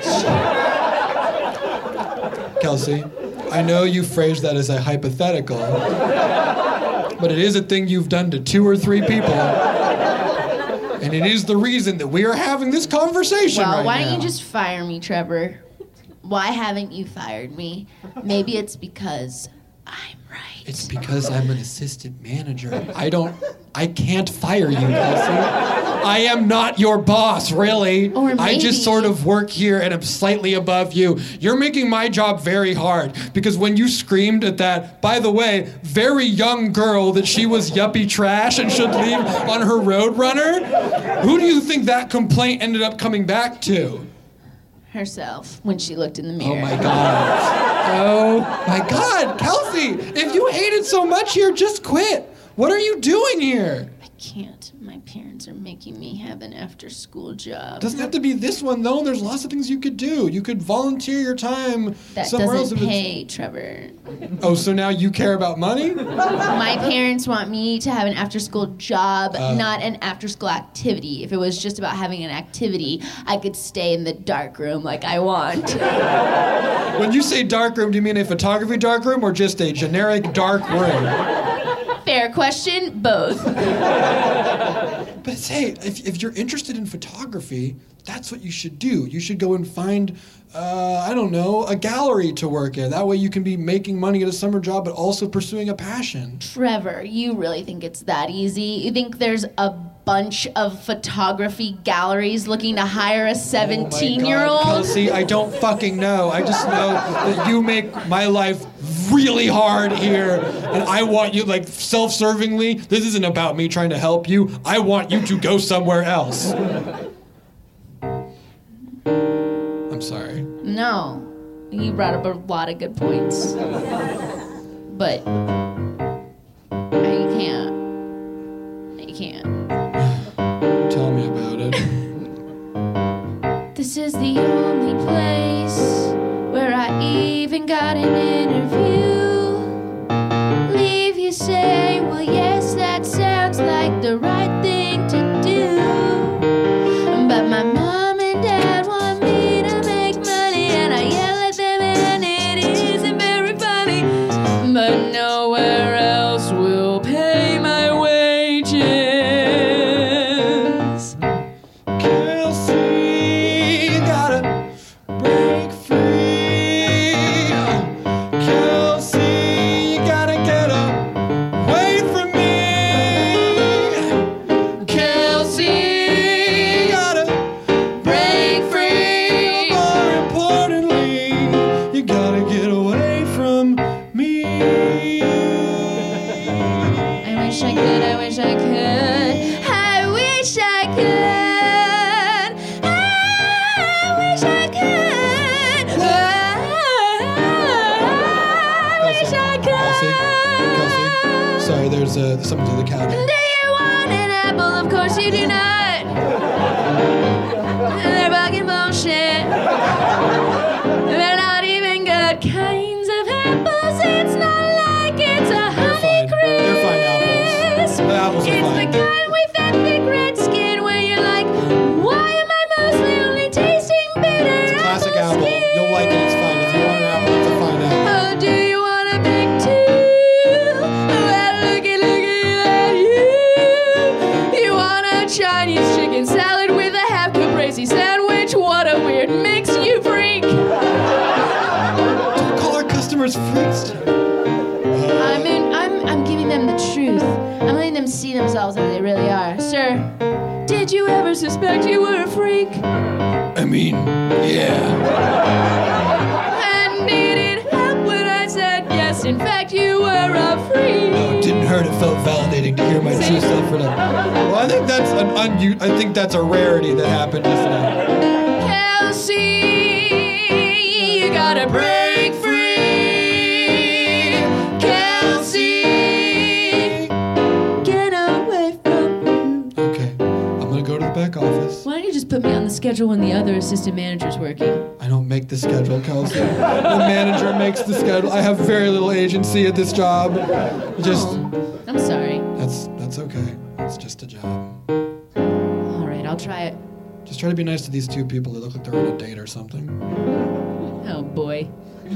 Kelsey, I know you phrased that as a hypothetical, but it is a thing you've done to two or three people. And it is the reason that we are having this conversation Well, right why now. don't you just fire me, Trevor? Why haven't you fired me? Maybe it's because I'm right. It's because I'm an assistant manager. I don't, I can't fire you, Kelsey. I am not your boss, really. Or I just maybe- sort of work here and I'm slightly above you. You're making my job very hard because when you screamed at that, by the way, very young girl that she was yuppie trash and should leave on her Roadrunner, who do you think that complaint ended up coming back to? Herself, when she looked in the mirror. Oh my God. Oh my God, Kelsey, if you hate it so much here, just quit. What are you doing here? I can't. My parents are making me have an after-school job. Doesn't have to be this one though. There's lots of things you could do. You could volunteer your time That somewhere else. doesn't if it's- pay, Trevor. Oh, so now you care about money? My parents want me to have an after-school job, Uh. not an after-school activity. If it was just about having an activity, I could stay in the dark room like I want. When you say dark room, do you mean a photography dark room or just a generic dark room? Fair question, both. But hey, if, if you're interested in photography, that's what you should do. You should go and find, uh, I don't know, a gallery to work in. That way you can be making money at a summer job, but also pursuing a passion. Trevor, you really think it's that easy? You think there's a bunch of photography galleries looking to hire a seventeen-year-old? Oh my God, Kelsey, I don't fucking know. I just know that you make my life really hard here, and I want you, like, self-servingly, this isn't about me trying to help you. I want you to go somewhere else. I'm sorry. No. You brought up a lot of good points. But I can't. I can't. Tell me about it. This is the only place where I even got an interview. Leave you say, well, yes, that sounds like the right thing to do. But my mom and dad want me to make money, and I yell at them, and it isn't very funny. I wish I could. I wish I could. I wish I could. I wish I could. Kelsey, sorry, there's uh, something to the couch. Do you want an apple? Of course you do not. They're fucking bullshit. They're not even good kinds of apples. It's not like it's a honey crisp. They're fine apples. The apples are It's fine. the kind with that thick red skin where you're like, why am I mostly only tasting bitter? It's a classic apple. You'll like it. It's fine. If you want an apple, it's a fine apple. Oh, do you want a big two? Well, looky, looky at you. You want a Chinese chicken salad with a half caprese sandwich? What a weird mix, you freak. Don't call our customers freaks. I'm in, I'm I'm giving them the truth. I'm letting them see themselves as they really are. Sir, did you ever suspect you were a freak? I mean, yeah. And did it help when I said yes? In fact, you were a freak. No, it didn't hurt. It felt validating to hear my true self for that. Well, I think that's an un- I think that's a rarity that happened just now. Kelsey, you gotta break free. Kelsey, get away from me. Okay, I'm gonna go to the back office. Why don't you just put me on the schedule when the other assistant manager's working? I don't make the schedule, Kelsey. The manager makes the schedule. I have very little agency at this job. Just Oh, I'm sorry. that's that's okay. It's just a job. All right, I'll try it. Just try to be nice to these two people that look like they're on a date or something. Oh boy.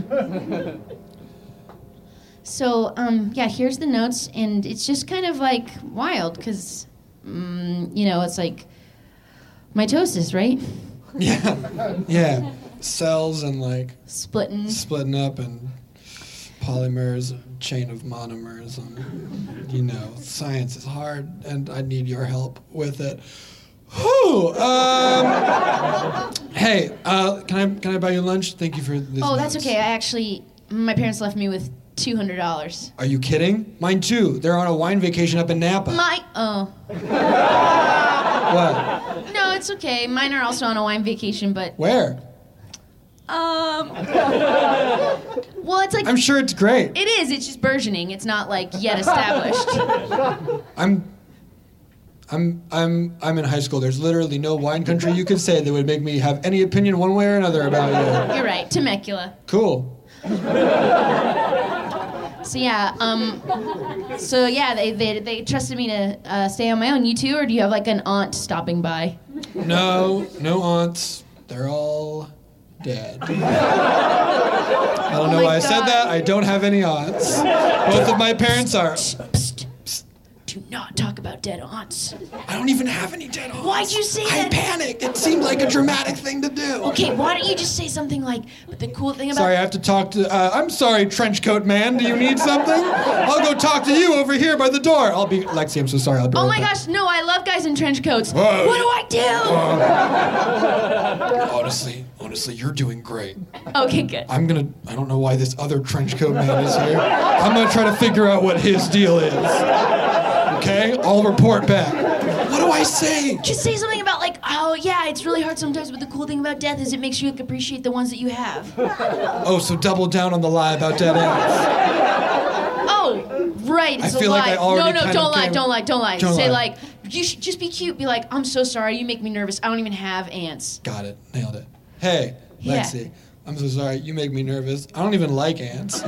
So, um, yeah, here's the notes, and it's just kind of like wild, because, um, you know, it's like mitosis, right? Yeah, yeah. Cells and like Splitting. splitting up and polymers, chain of monomers, and you know, science is hard, and I need your help with it. Whew. Um, hey, uh, can I can I buy you lunch? Thank you for this. Oh, that's okay. I actually, my parents left me with two hundred dollars. Are you kidding? Mine too. They're on a wine vacation up in Napa. My, oh. What? No, it's okay. Mine are also on a wine vacation, but, Where? um, well, it's like, I'm sure it's great. it is. It's just burgeoning. It's not, like, yet established. I'm I'm I'm I'm in high school. There's literally no wine country you could say that would make me have any opinion one way or another about you. You're right. Temecula. Cool. So yeah, um, so yeah, they, they they trusted me to uh, stay on my own. You too, or do you have like an aunt stopping by? No, no aunts. They're all dead. I don't Oh know my why I said God. that. I don't have any aunts. Both of my parents are. Psst, psst. Do not talk about dead aunts. I don't even have any dead aunts. Why'd you say I that? panicked. It seemed like a dramatic thing to do. Okay, why don't you just say something like, but the cool thing about Sorry, I have to talk to. Uh, I'm sorry, trench coat man. Do you need something? I'll go talk to you over here by the door. I'll be Lexi. I'm so sorry. I'll be. Oh right my back. gosh, no, I love guys in trench coats. Whoa. What do I Honestly, honestly, you're doing great. do? Okay, good. I'm gonna. I don't know why this other trench coat man is here. I'm gonna try to figure out what his deal is. Okay, I'll report back. What do I say? Just say something about like, oh yeah, it's really hard sometimes, but the cool thing about death is it makes you appreciate the ones that you have. Oh, so double down on the lie about dead ends. Oh, right, it's I feel a lie. like I already no, no, kind don't of lie, gave- don't lie, don't lie. Don't Say lie. like, you should just be cute. Be like, I'm so sorry, you make me nervous. I don't even have aunts. Got it. Nailed it. Hey, Yeah. Lexi. I'm so sorry. You make me nervous. I don't even like ants.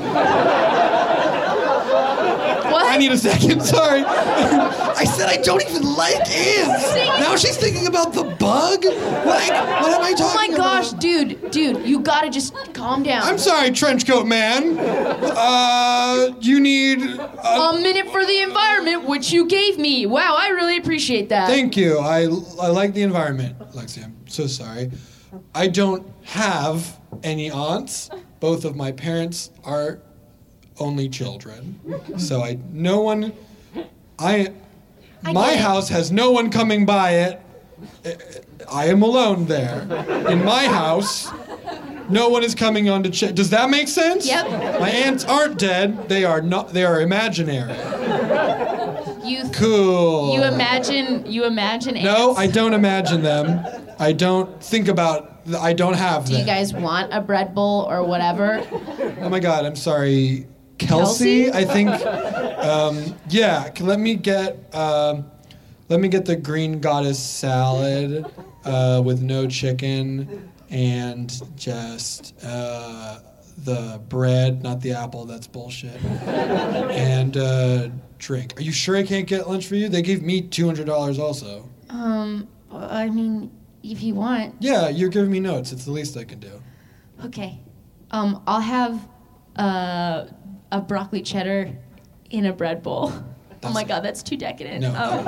What? I need a second. Sorry. I said I don't even like ants. See? Now she's thinking about the bug? Like, what am I talking Oh my gosh, about? dude, dude, you gotta just calm down. I'm sorry, trenchcoat man. Uh, you need. Uh, A minute for the environment, which you gave me. Wow, I really appreciate that. thank you. I I like the environment, Lexi. I'm so sorry. I don't have any aunts. Both of my parents are only children. So I no one I I my get it. house has no one coming by it. I am alone there. In my house, no one is coming on to check. Does that make sense? Yep. My aunts aren't dead. They are not they are imaginary. You Cool. You imagine you imagine ants? No, I don't imagine them. I don't think about. I don't have Do them. you guys want a bread bowl or whatever? Oh my God, I'm sorry, Kelsey. Kelsey? I think. Um, yeah, c- let me get. Um, let me get the green goddess salad uh, with no chicken and just uh, the bread, not the apple. That's bullshit. And uh, drink. Are you sure I can't get lunch for you? They gave me two hundred dollars also. Um, I mean, if you want. Yeah, you're giving me notes. It's the least I can do. Okay. Um, I'll have uh, a broccoli cheddar in a bread bowl. Oh my God, that's too decadent. No. Um,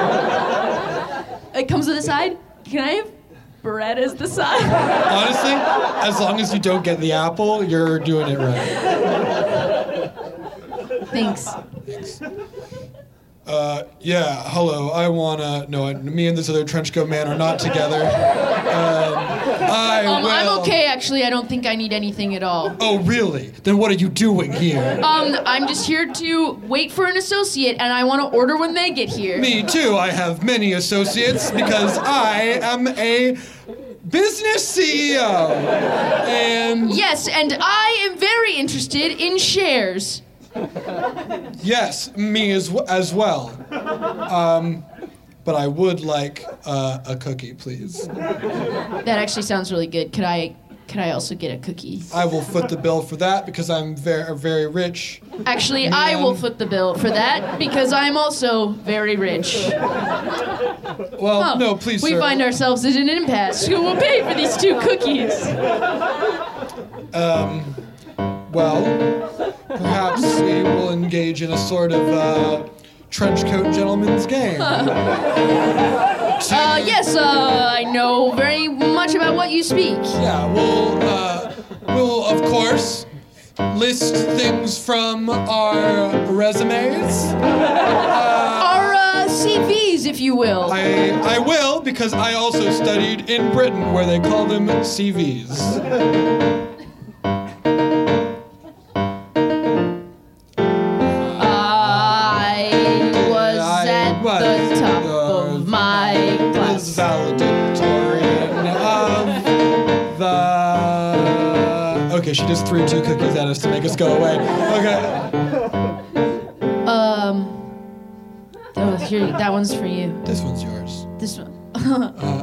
it comes with a side. Can I have bread as the side? Honestly, as long as you don't get the apple, you're doing it right. Thanks. Thanks. Uh, yeah, hello. I wanna. No, me and this other trench coat man are not together. Um, I Um, will. I'm okay, actually. I don't think I need anything at all. Oh, really? Then what are you doing here? Um, I'm just here to wait for an associate, and I want to order when they get here. Me too. I have many associates because I am a business C E O. And Yes, and I am very interested in shares. yes, me as w- as well. Um, but I would like uh, a cookie, please. That actually sounds really good. Could I, could I also get a cookie? I will foot the bill for that because I'm very very rich. Actually, I will Man. foot the bill for that because I'm also very rich. Well, Oh, no, please, we sir. find ourselves at an impasse. Who will pay for these two cookies? Um, well, perhaps we will engage in a sort of uh, trench coat gentleman's game. Uh, yes, uh, I know very much about what you speak. Yeah, we'll, uh, we'll, of course, list things from our resumes. Our uh, C Vs, if you will. I, I will, because I also studied in Britain, where they call them C Vs. I was I at was the top the- of my Was class. valedictorian of the... Okay, she just threw two cookies at us to make us go away. Okay. Um, oh, here, that one's for you. This one's yours. This one. Uh,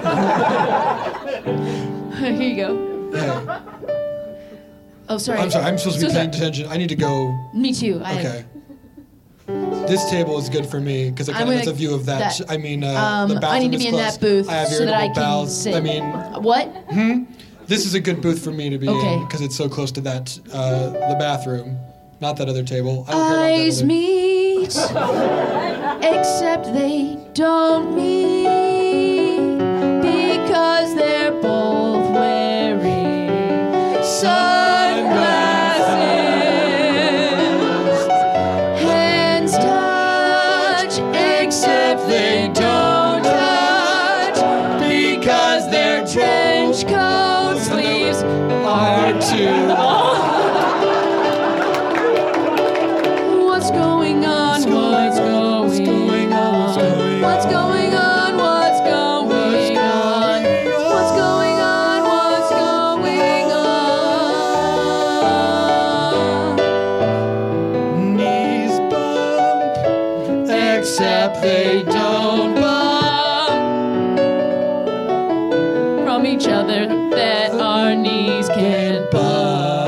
Here you go. hey, Oh, sorry. I'm sorry, I'm supposed to be So paying sorry. attention. I need to go... Me too. I, Okay. This table is good for me because it I'm kind of has a gonna- view of that. that- I mean, uh, Um, the bathroom I need to is be in close. that booth I have so that I irritable can bowels. sit. I mean, What? this is a good booth for me to be Okay. in because it's so close to that, uh, the bathroom, not that other table. I don't care about that Eyes other- meet, except they don't meet because they're both wearing sunglasses. Hands touch, except they don't touch because their trench coat sleeves are too long. What's going on? What's going on? What's going on? What's going on? What's going on? What's going on? Knees bump, Except they don't bump from each other that our knees can't bump.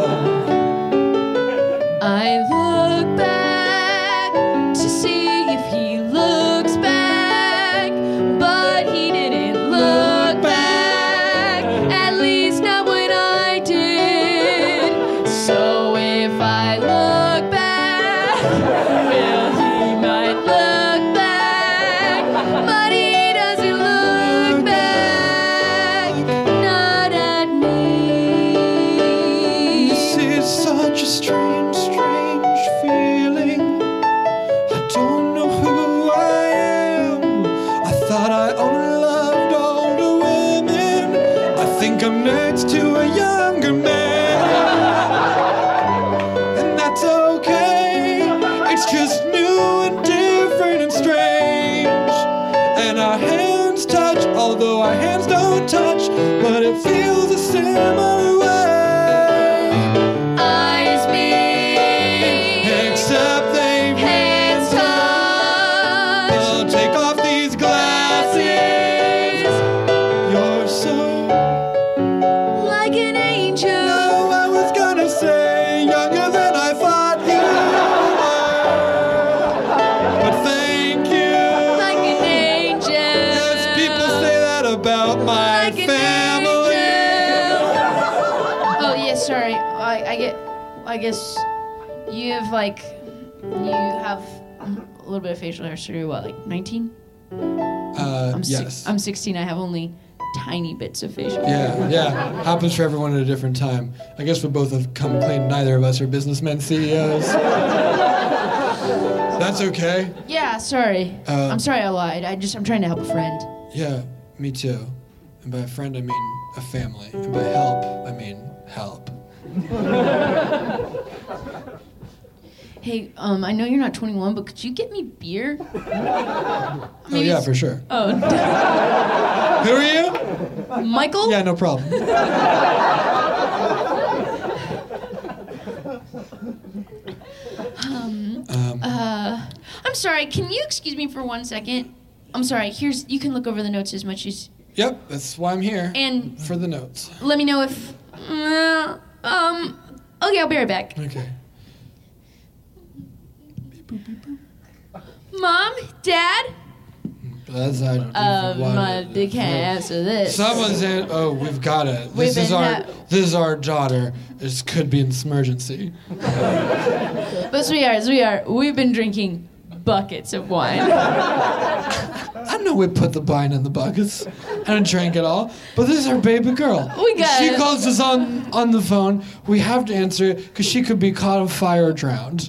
I look back to see if he looks back, but he didn't look back, at least not when I did. So if I look back, well, he might look back, but he doesn't look back, not at me. This is such a strange, strange feeling. I don't know who I am. I thought I only loved older women. I think I'm next to a younger man. And that's okay. It's just new and different. although our hands don't touch, but it feels a similar way. Eyes meet, Except they hands touch. I'll take off these glasses. You're so Like an angel. No, I was gonna say younger than I thought you were. But thank you. Like an angel. Yes, people say that about my Like an family. Oh yeah, sorry. I, I get. I guess you have like you have a little bit of facial hair. So you're what, like nineteen? Uh, I'm yes. si- I'm sixteen. I have only tiny bits of facial hair. yeah, yeah. Happens for everyone at a different time. I guess we both have come clean. Neither of us are businessmen, C E Os. That's okay. Yeah, sorry. Uh, I'm sorry I lied. I just I'm trying to help a friend. Yeah, me too. And by a friend, I mean a family. And by help, I mean help. Hey, um, I know you're not twenty-one, but could you get me beer? Oh, yeah, for sure. Oh, Who are you? Michael? Yeah, no problem. Um, Um, uh, I'm sorry. Can you excuse me for one second? I'm sorry. Here's you can look over the notes as much as Yep, that's why I'm here. and For the notes. let me know if. Uh, um. Okay, I'll be right back. Okay. Mom, Dad. That's I don't Uh, even want my, it. they can't answer this. Someone's in. Oh, we've got it. We've This is been our. ha- This is our daughter. This could be an emergency. But sweetheart, sweetheart, we've been drinking buckets of wine. I know we put the wine in the buckets and drank it all, but this is our baby girl. We got She it. calls us on on the phone. We have to answer it because she could be caught on fire or drowned.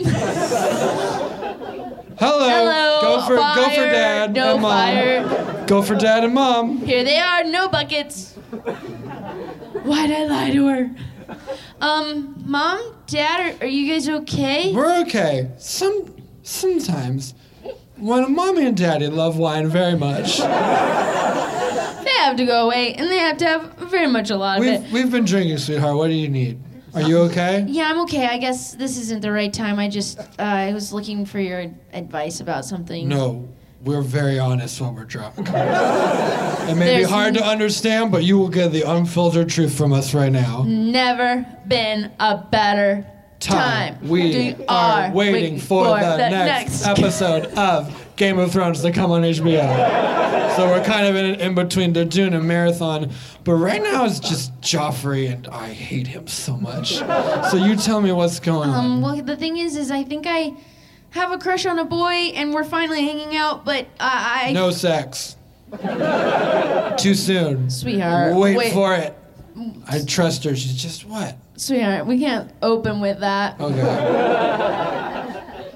Hello. Hello, Go for go for fire, dad no and mom. fire. Go for dad and mom. Here they are, no buckets. Why'd I lie to her? Um, Mom, Dad, are, are you guys okay? We're okay. Some sometimes when mommy and daddy love wine very much. They have to go away, and they have to have very much a lot of it. We've we've been drinking, sweetheart. What do you need? Are you okay? Yeah, I'm okay. I guess this isn't the right time. I just, uh, I was looking for your advice about something. No, we're very honest when we're drunk. It may be There's hard to n- understand, but you will get the unfiltered truth from us right now. Never been a better time. We are waiting for, the, next, episode of Game of Thrones to come on H B O. So we're kind of in, in between. They're doing a marathon, but right now it's just Joffrey, and I hate him so much. So you tell me what's going Um, on. well, the thing is, is I think I have a crush on a boy, and we're finally hanging out, but I... I No sex. Too soon. Sweetheart, Wait, wait. for it. I trust her. She's just what? Sweetheart, we can't open with that. Okay.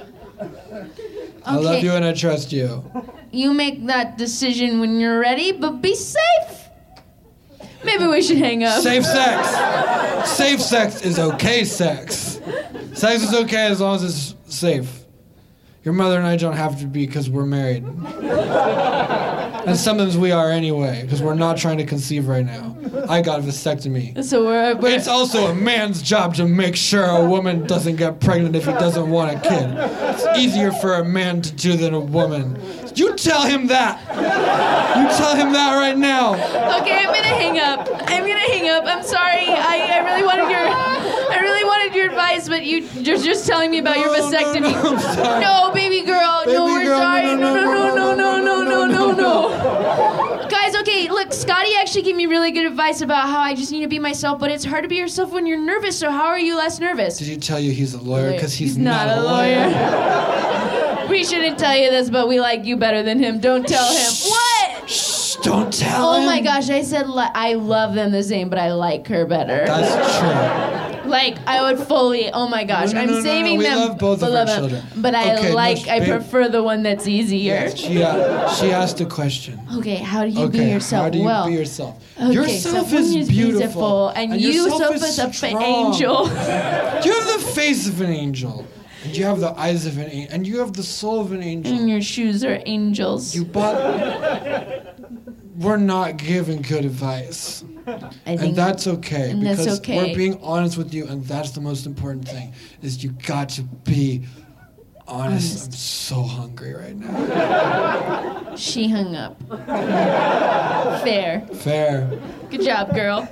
I love Okay. you and I trust you. You make that decision when you're ready, but be safe. Maybe we should hang up. Safe sex. Safe sex is okay sex. Sex is okay as long as it's safe. Your mother and I don't have to be because we're married. And sometimes we are anyway, because we're not trying to conceive right now. I got a vasectomy. So we're, we're It's also a man's job to make sure a woman doesn't get pregnant if he doesn't want a kid. It's easier for a man to do than a woman. You tell him that. You tell him that right now. okay. I'm gonna hang up. I'm gonna hang up. I'm sorry. I, I really wanted your I really wanted your advice, but you you're just telling me about your No, no, vasectomy. no, I'm sorry. No, baby girl. Baby no, we're girl, sorry. no, No, no, no, no, no, no, no, no, no, no. no. Guys, okay. Look, Scotty actually gave me really good advice about how I just need to be myself, but it's hard to be yourself when you're nervous. So how are you less nervous? Did he tell you he's a lawyer? Because he's, He's not a lawyer. We shouldn't tell you this, but we like you better than him. Don't tell him. What? Shh, don't tell Oh him. my gosh, I said li- I love them the same, but I like her better. That's true. Like, I would fully, oh my gosh, No, no, I'm no, no, saving no. We them. love both but of our love them. children. But I Okay, no, like, sh- I babe. prefer the one that's easier. Yes, she, uh, she asked a question. Okay, how do you Okay, be yourself? how do you well, be yourself? Okay, Yourself someone is is beautiful, and, and you yourself yourself is is a f- strong. angel. You have the face of an angel, and you have the eyes of an angel, and you have the soul of an angel. And your shoes are angels. You bought. we're not giving good advice. I think And that's okay, and because that's okay. we're being honest with you, and that's the most important thing, is you got to be honest. Honest. I'm so hungry right now. She hung up. Fair. Fair. Good job, girl.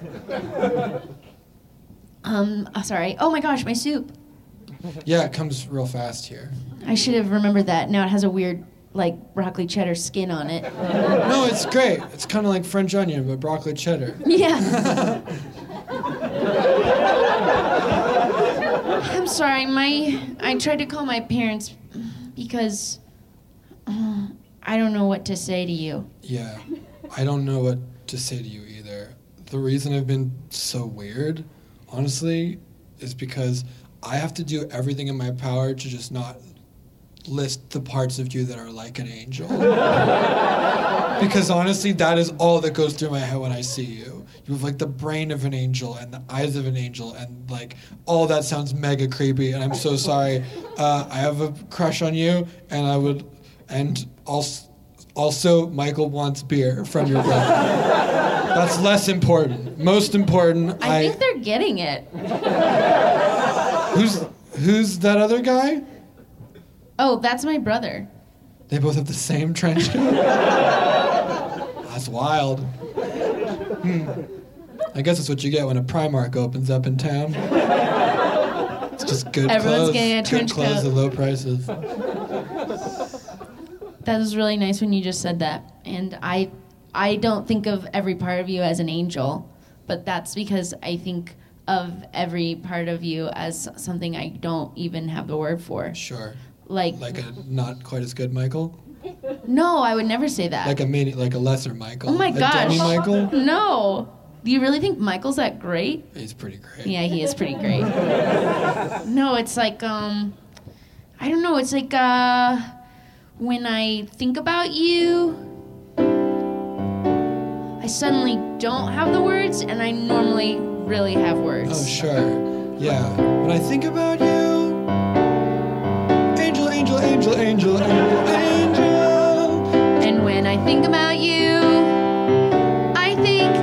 Um, oh, sorry. Oh my gosh, my soup. Yeah, it comes real fast here. I should have remembered that. Now it has a weird, like, broccoli cheddar skin on it. No, it's great. It's kind of like French onion, but broccoli cheddar. Yeah. I'm sorry. My I tried to call my parents because uh, I don't know what to say to you. Yeah, I don't know what to say to you either. The reason I've been so weird, honestly, is because I have to do everything in my power to just not list the parts of you that are like an angel. Because honestly, that is all that goes through my head when I see you. You have like the brain of an angel and the eyes of an angel, and like all that sounds mega creepy, and I'm so sorry. Uh, I have a crush on you, and I would, and also, also Michael wants beer from your brother. That's less important. Most important, I I, think they're getting it. who's who's that other guy? Oh, that's my brother. They both have the same trench coat. That's wild. Hmm. I guess that's what you get when a Primark opens up in town. It's just good Everyone's clothes, getting a good trench clothes coat. at low prices. That was really nice when you just said that. And I I don't think of every part of you as an angel, but that's because I think of every part of you as something I don't even have the word for. Sure. Like, Like a not quite as good Michael. no, I would never say that. Like a mini, like a lesser Michael. oh my a gosh. Demi Michael. No. Do you really think Michael's that great? He's pretty great. Yeah, he is pretty great. No, it's like, um, I don't know, it's like, uh, when I think about you, I suddenly don't have the words, and I normally really have words. Oh sure. Yeah. When I think about you, angel, angel, angel, angel, angel, angel. And when I think about you, I think,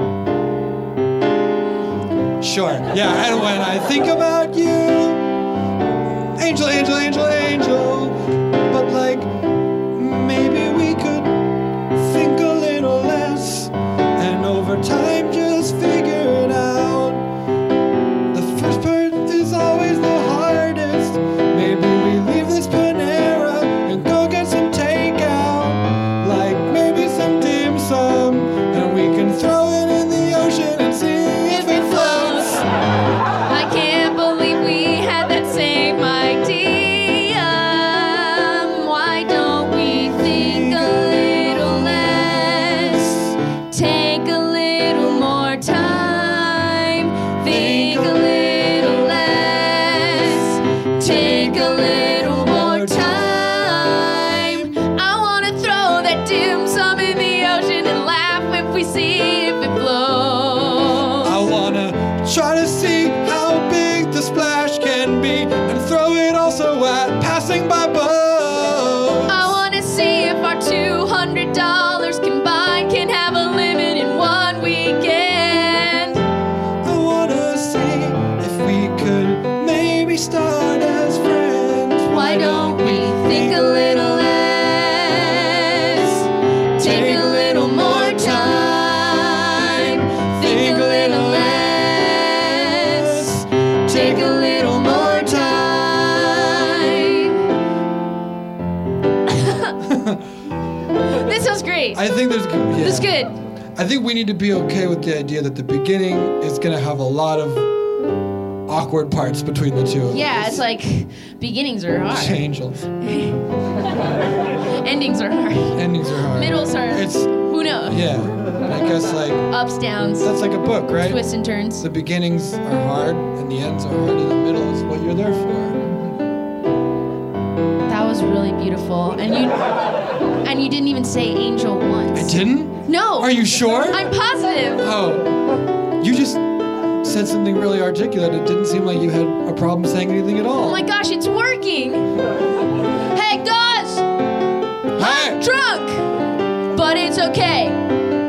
Sure. Yeah. And when I think about you, angel, angel, angel, angel. But like, maybe we could think a little less, and over time just figure it out. The first part is always the hardest. Maybe we leave this Panera and go get some takeout, like maybe some dim sum, and we can throw it in the ocean and see if it floats. I can't believe we had that same idea. Why don't we think a little less? Take a little more time. Think a little less. Take a little more time. I wanna throw that dim sum in the ocean and laugh if we see if it flows. I wanna try to see how big the splash can be, and throw it also at passing by boats. I wanna see if our two hundred dollars combined can have a limit in one weekend. I wanna see if we could maybe start as friends. Why don't we think a little less? Take a little more time. Think a little less. Take a little more time. This was great. I think there's yeah. This is good. I think we need to be okay with the idea that the beginning is gonna have a lot of awkward parts between the two of Yeah, us. it's like beginnings are hard. Angels. Endings are hard. Endings are hard. Middles are, It's who knows? yeah. I guess like Ups, downs, that's like a book, right? twists and turns. The beginnings are hard and the ends are hard, and the middle is what you're there for. That was really beautiful. And you and you didn't even say angel once. I didn't? No. Are you sure? I'm positive. Oh, you just said something really articulate. It didn't seem like you had a problem saying anything at all. Oh my gosh, it's working. Hey, guys! Hey! I'm drunk! But it's okay.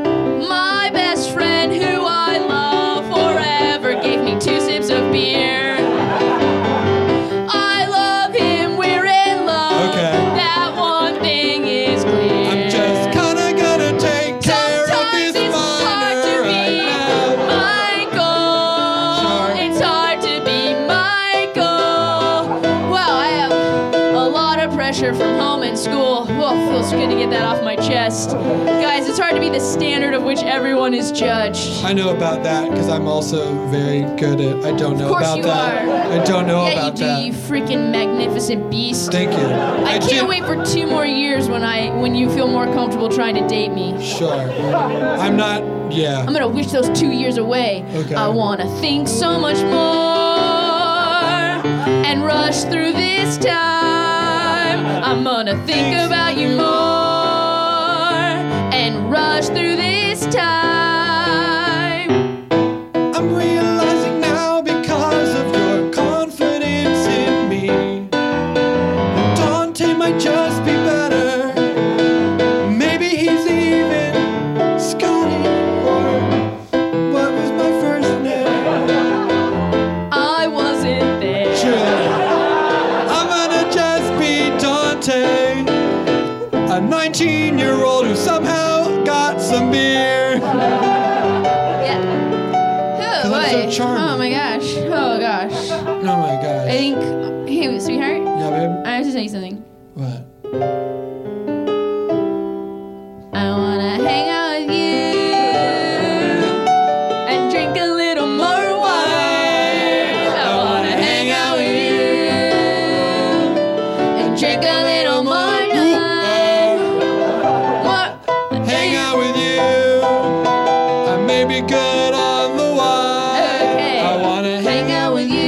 just good to get that off my chest. Guys, it's hard to be the standard of which everyone is judged. I know about that because I'm also very good at. I don't know Of course about you that. are. I don't know yeah, about you do, that. you freaking magnificent beast. Thank you. I, can't did- wait for two more years when I when you feel more comfortable trying to date me. Sure. I'm not. Yeah. I'm gonna wish those two years away. Okay. I wanna think so much more and rush through this time. I'm gonna think about you more and rush through this time. I'm realizing now because of your confidence in me that Dante might just be better. Maybe he's even Scotty or what was my first name? I wasn't there. Sure. I'm gonna just be Dante, a nineteen-year-old who somehow got some beer. Yeah. Oh, I'm so boy. charming. Oh my gosh. Oh gosh. Oh my gosh. I think. Hey, sweetheart. Yeah, babe. I have to tell you something. What? I wanna hang out with you and drink a little more wine. I wanna hang out with you and drink a little more wine. What? Hang out with you. I may be good on the wine. Okay. I wanna hang, Hang out with you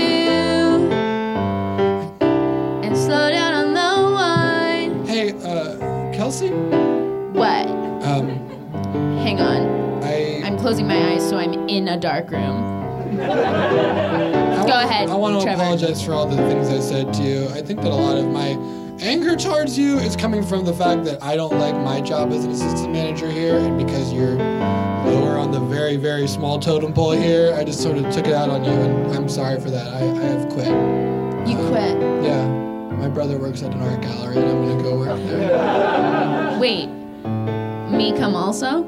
and slow down on the wine. Hey, uh, Kelsey? What? Um, Hang on. I. I'm closing my eyes so I'm in a dark room. I Go wa- ahead, I want to Trevor. apologize for all the things I said to you. I think that a lot of my anger towards you is coming from the fact that I don't like my job as an assistant manager here, and because you're lower on the very, very small totem pole here, I just sort of took it out on you, and I'm sorry for that. I, I have quit. You quit. Yeah, my brother works at an art gallery, and I'm gonna go work there. Wait. Me come also?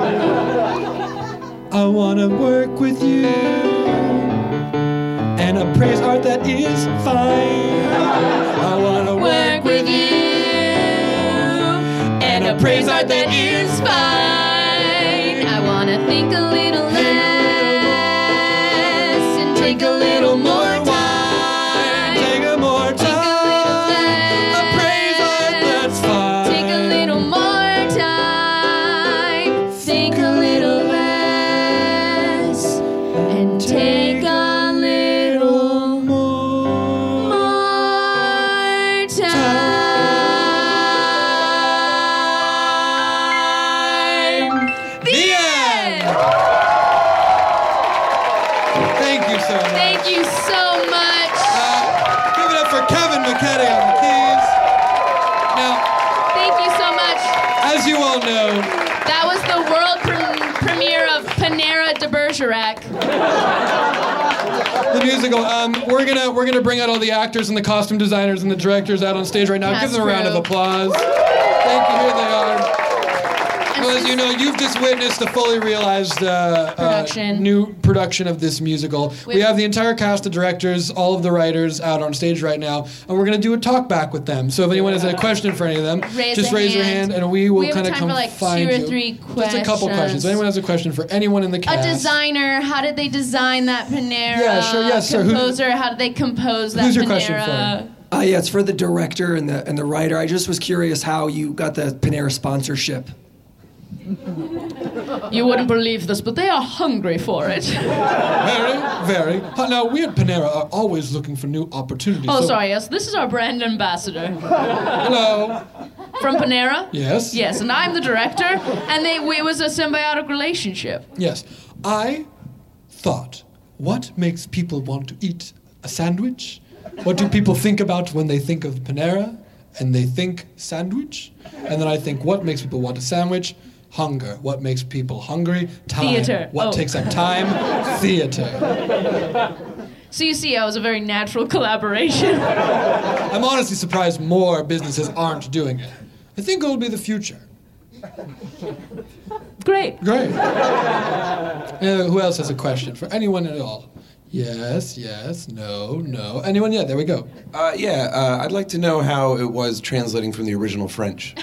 I wanna work with you and appraise art that is fine. I wanna Work with you and appraise art that is fine. I wanna think a little less and drink a little more time. Take a more time. Appraise art that's fine. Take a little more time. Think a little less and take a little more more time. The end. Thank you so much. Thank you so much. Uh, give it up for Kevin McKetty on the keys. Now, Thank you so much. as you all know, That was the world pre- premiere of Panera de Bergerac. the musical. Um, we're gonna we're gonna bring out all the actors and the costume designers and the directors out on stage right now. Cast Give them a round of crew. applause. Thank you. Here they are. Well, as you know, you've just witnessed the fully realized uh, Production. Uh, new production of this musical. we With- have the entire cast of directors, all of the writers out on stage right now, and we're going to do a talk back with them. So if anyone has a question for any of them, Raise just a raise your hand. hand, and we will We have kind of time come for, like, find two or you. three Just a couple questions. questions. If anyone has a question for anyone in the A cast. designer, how did they design that Panera? Yeah, sure, yes, sir. Who- Composer, how did they compose that Who's your Panera? question for? Uh, yeah, it's for the director and the and the writer. I just was curious how you got the Panera sponsorship. You wouldn't believe this, but they are hungry for it. Very, very. Uh, Now, we at Panera are always looking for new opportunities. Oh, so- sorry, yes. This is our brand ambassador. Hello. From Panera? Yes? Yes, and I'm the director, and they, it was a symbiotic relationship. Yes. I thought, what makes people want to eat a sandwich? What do people think about when they think of Panera? And they think sandwich? And then I think, what makes people want a sandwich? Hunger. What makes people hungry? Time. Theater. What Oh. takes up time? Theater. So you see, I was a very natural collaboration. I'm honestly surprised more businesses aren't doing it. I think it will be the future. Great. Great. Uh, who else has a question for anyone at all? Yes, yes, no, no. Anyone? Yeah, there we go. Uh, yeah, uh, I'd like to know how it was translating from the original French.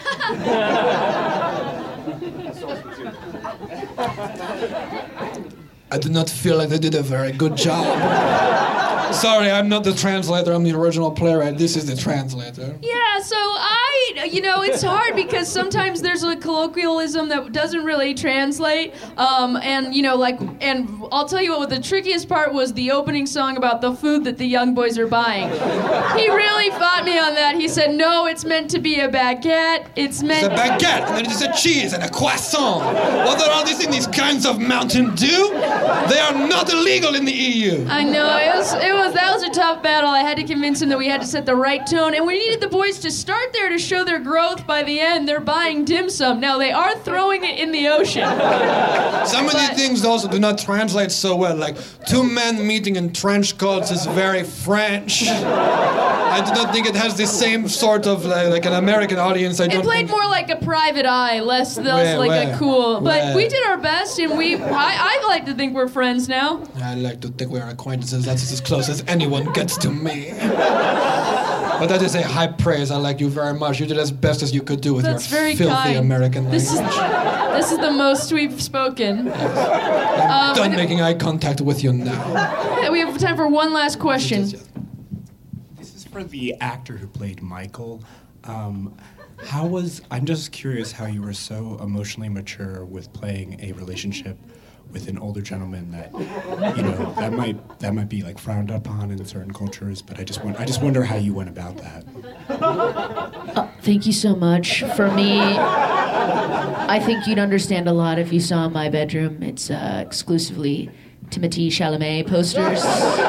I do not feel like they did a very good job. Sorry, I'm not the translator. I'm the original playwright. This is the translator. Yeah, so I, you know, it's hard because sometimes there's a colloquialism that doesn't really translate. Um, and, you know, like, and I'll tell you what, the trickiest part was the opening song about the food that the young boys are buying. He really fought me on that. He said, no, it's meant to be a baguette. It's meant It's a baguette, and then it's a cheese and a croissant. What are all these things? These kinds of Mountain Dew? They are not illegal in the E U. I know, it was, it was, that was a tough battle. I had to convince him that we had to set the right tone, and we needed the boys to start there to show their growth. By the end, they're buying dim sum. Now, they are throwing it in the ocean. Some of But- these things also do not translate so well. Like, two men meeting in trench coats is very French. I do not think it has the same sort of, like, like an American audience. I It don't played think... more like a private eye, less, less Ouais, like ouais, a cool. But ouais. we did our best, and we. I, I like to think we're friends now. I like to think we're acquaintances. That's as close as anyone gets to me. But that is a high praise. I like you very much. You did as best as you could do with That's your very filthy kind. American language. This is this is the most we've spoken. I'm Um, done and- making eye contact with you now. We have time for one last question. This is for the actor who played Michael. Um, how was, I'm just curious how you were so emotionally mature with playing a relationship with an older gentleman that, you know, that might that might be like frowned upon in certain cultures, but I just want I just wonder how you went about that. Uh, thank you so much. For me, I think you'd understand a lot if you saw my bedroom. It's uh, exclusively Timothée Chalamet posters.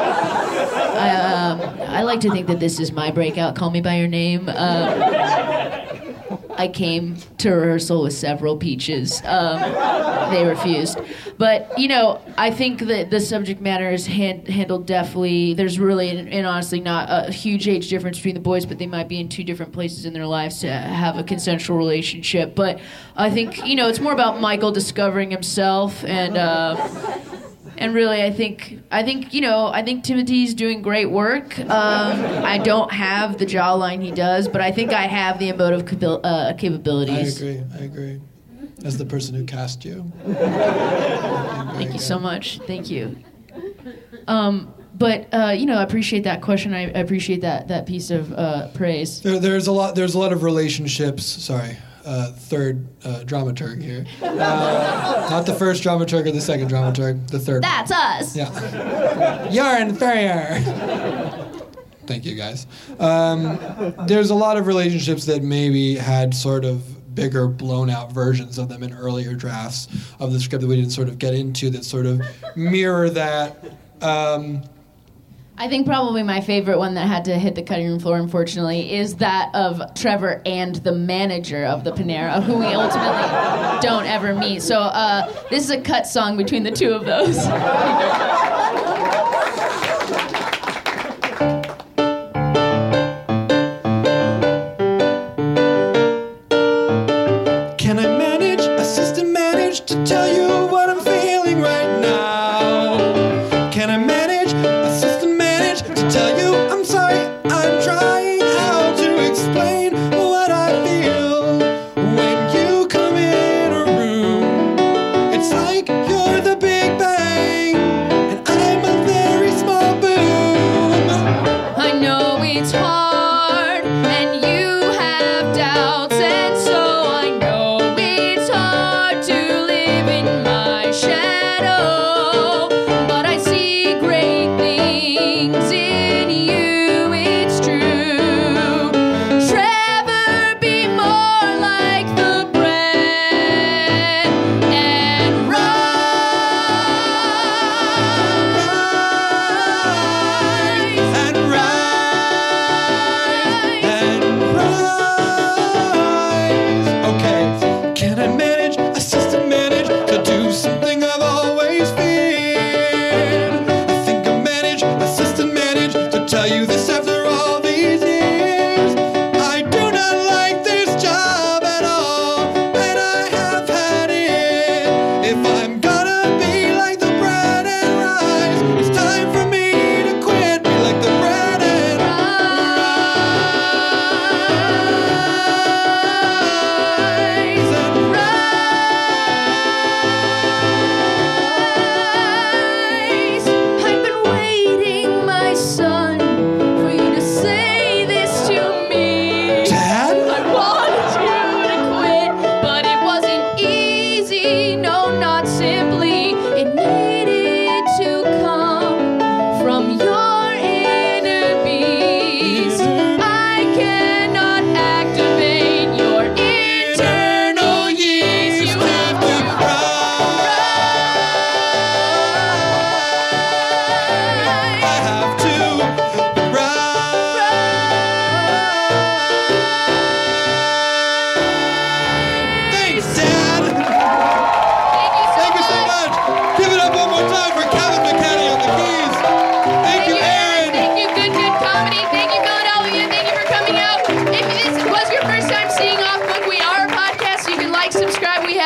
I, um, I like to think that this is my breakout. Call Me by Your Name. Uh, I came to rehearsal with several peaches. Um, they refused. But, you know, I think that the subject matter is hand, handled deftly. There's really, and, and honestly, not a huge age difference between the boys, but they might be in two different places in their lives to have a consensual relationship. But I think, you know, it's more about Michael discovering himself and... Uh, And really, I think, I think, you know, I think Timothy's doing great work. Um, I don't have the jawline he does, but I think I have the emotive cabil- uh, capabilities. I agree, I agree. As the person who cast you. Thank you so much. Thank you. Um, but, uh, you know, I appreciate that question. I, I appreciate that, that piece of uh, praise. There, there's a lot. There's a lot of relationships. Sorry, uh, third uh, dramaturg here. Uh, not the first dramaturg or the second dramaturg. The third. That's us. Yeah. Yarn Ferrier. Thank you, guys. Um, there's a lot of relationships that maybe had sort of bigger, blown-out versions of them in earlier drafts of the script that we didn't sort of get into that sort of mirror that. Um, I think probably my favorite one that had to hit the cutting room floor, unfortunately, is that of Trevor and the manager of the Panera, who we ultimately don't ever meet. So uh, this is a cut song between the two of those. Can I manage, assistant manage to tell you what I'm feeling right now? Can I manage, assistant manage to tell you I'm sorry? I'm trying how to explain what I feel when you come in a room. It's like you're the Big Bang, and I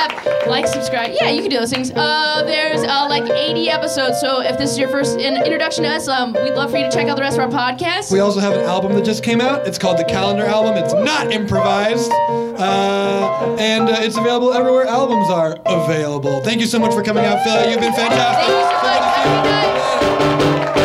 have like, subscribe. Yeah, you can do those things. Uh, there's uh, like eighty episodes, so if this is your first in- introduction to us, um, we'd love for you to check out the rest of our podcasts. We also have an album that just came out. It's called The Calendar Album. It's not improvised. Uh, and uh, it's available everywhere albums are available. Thank you so much for coming out, Phil. You've been fantastic. Thank you so much. Have a good night.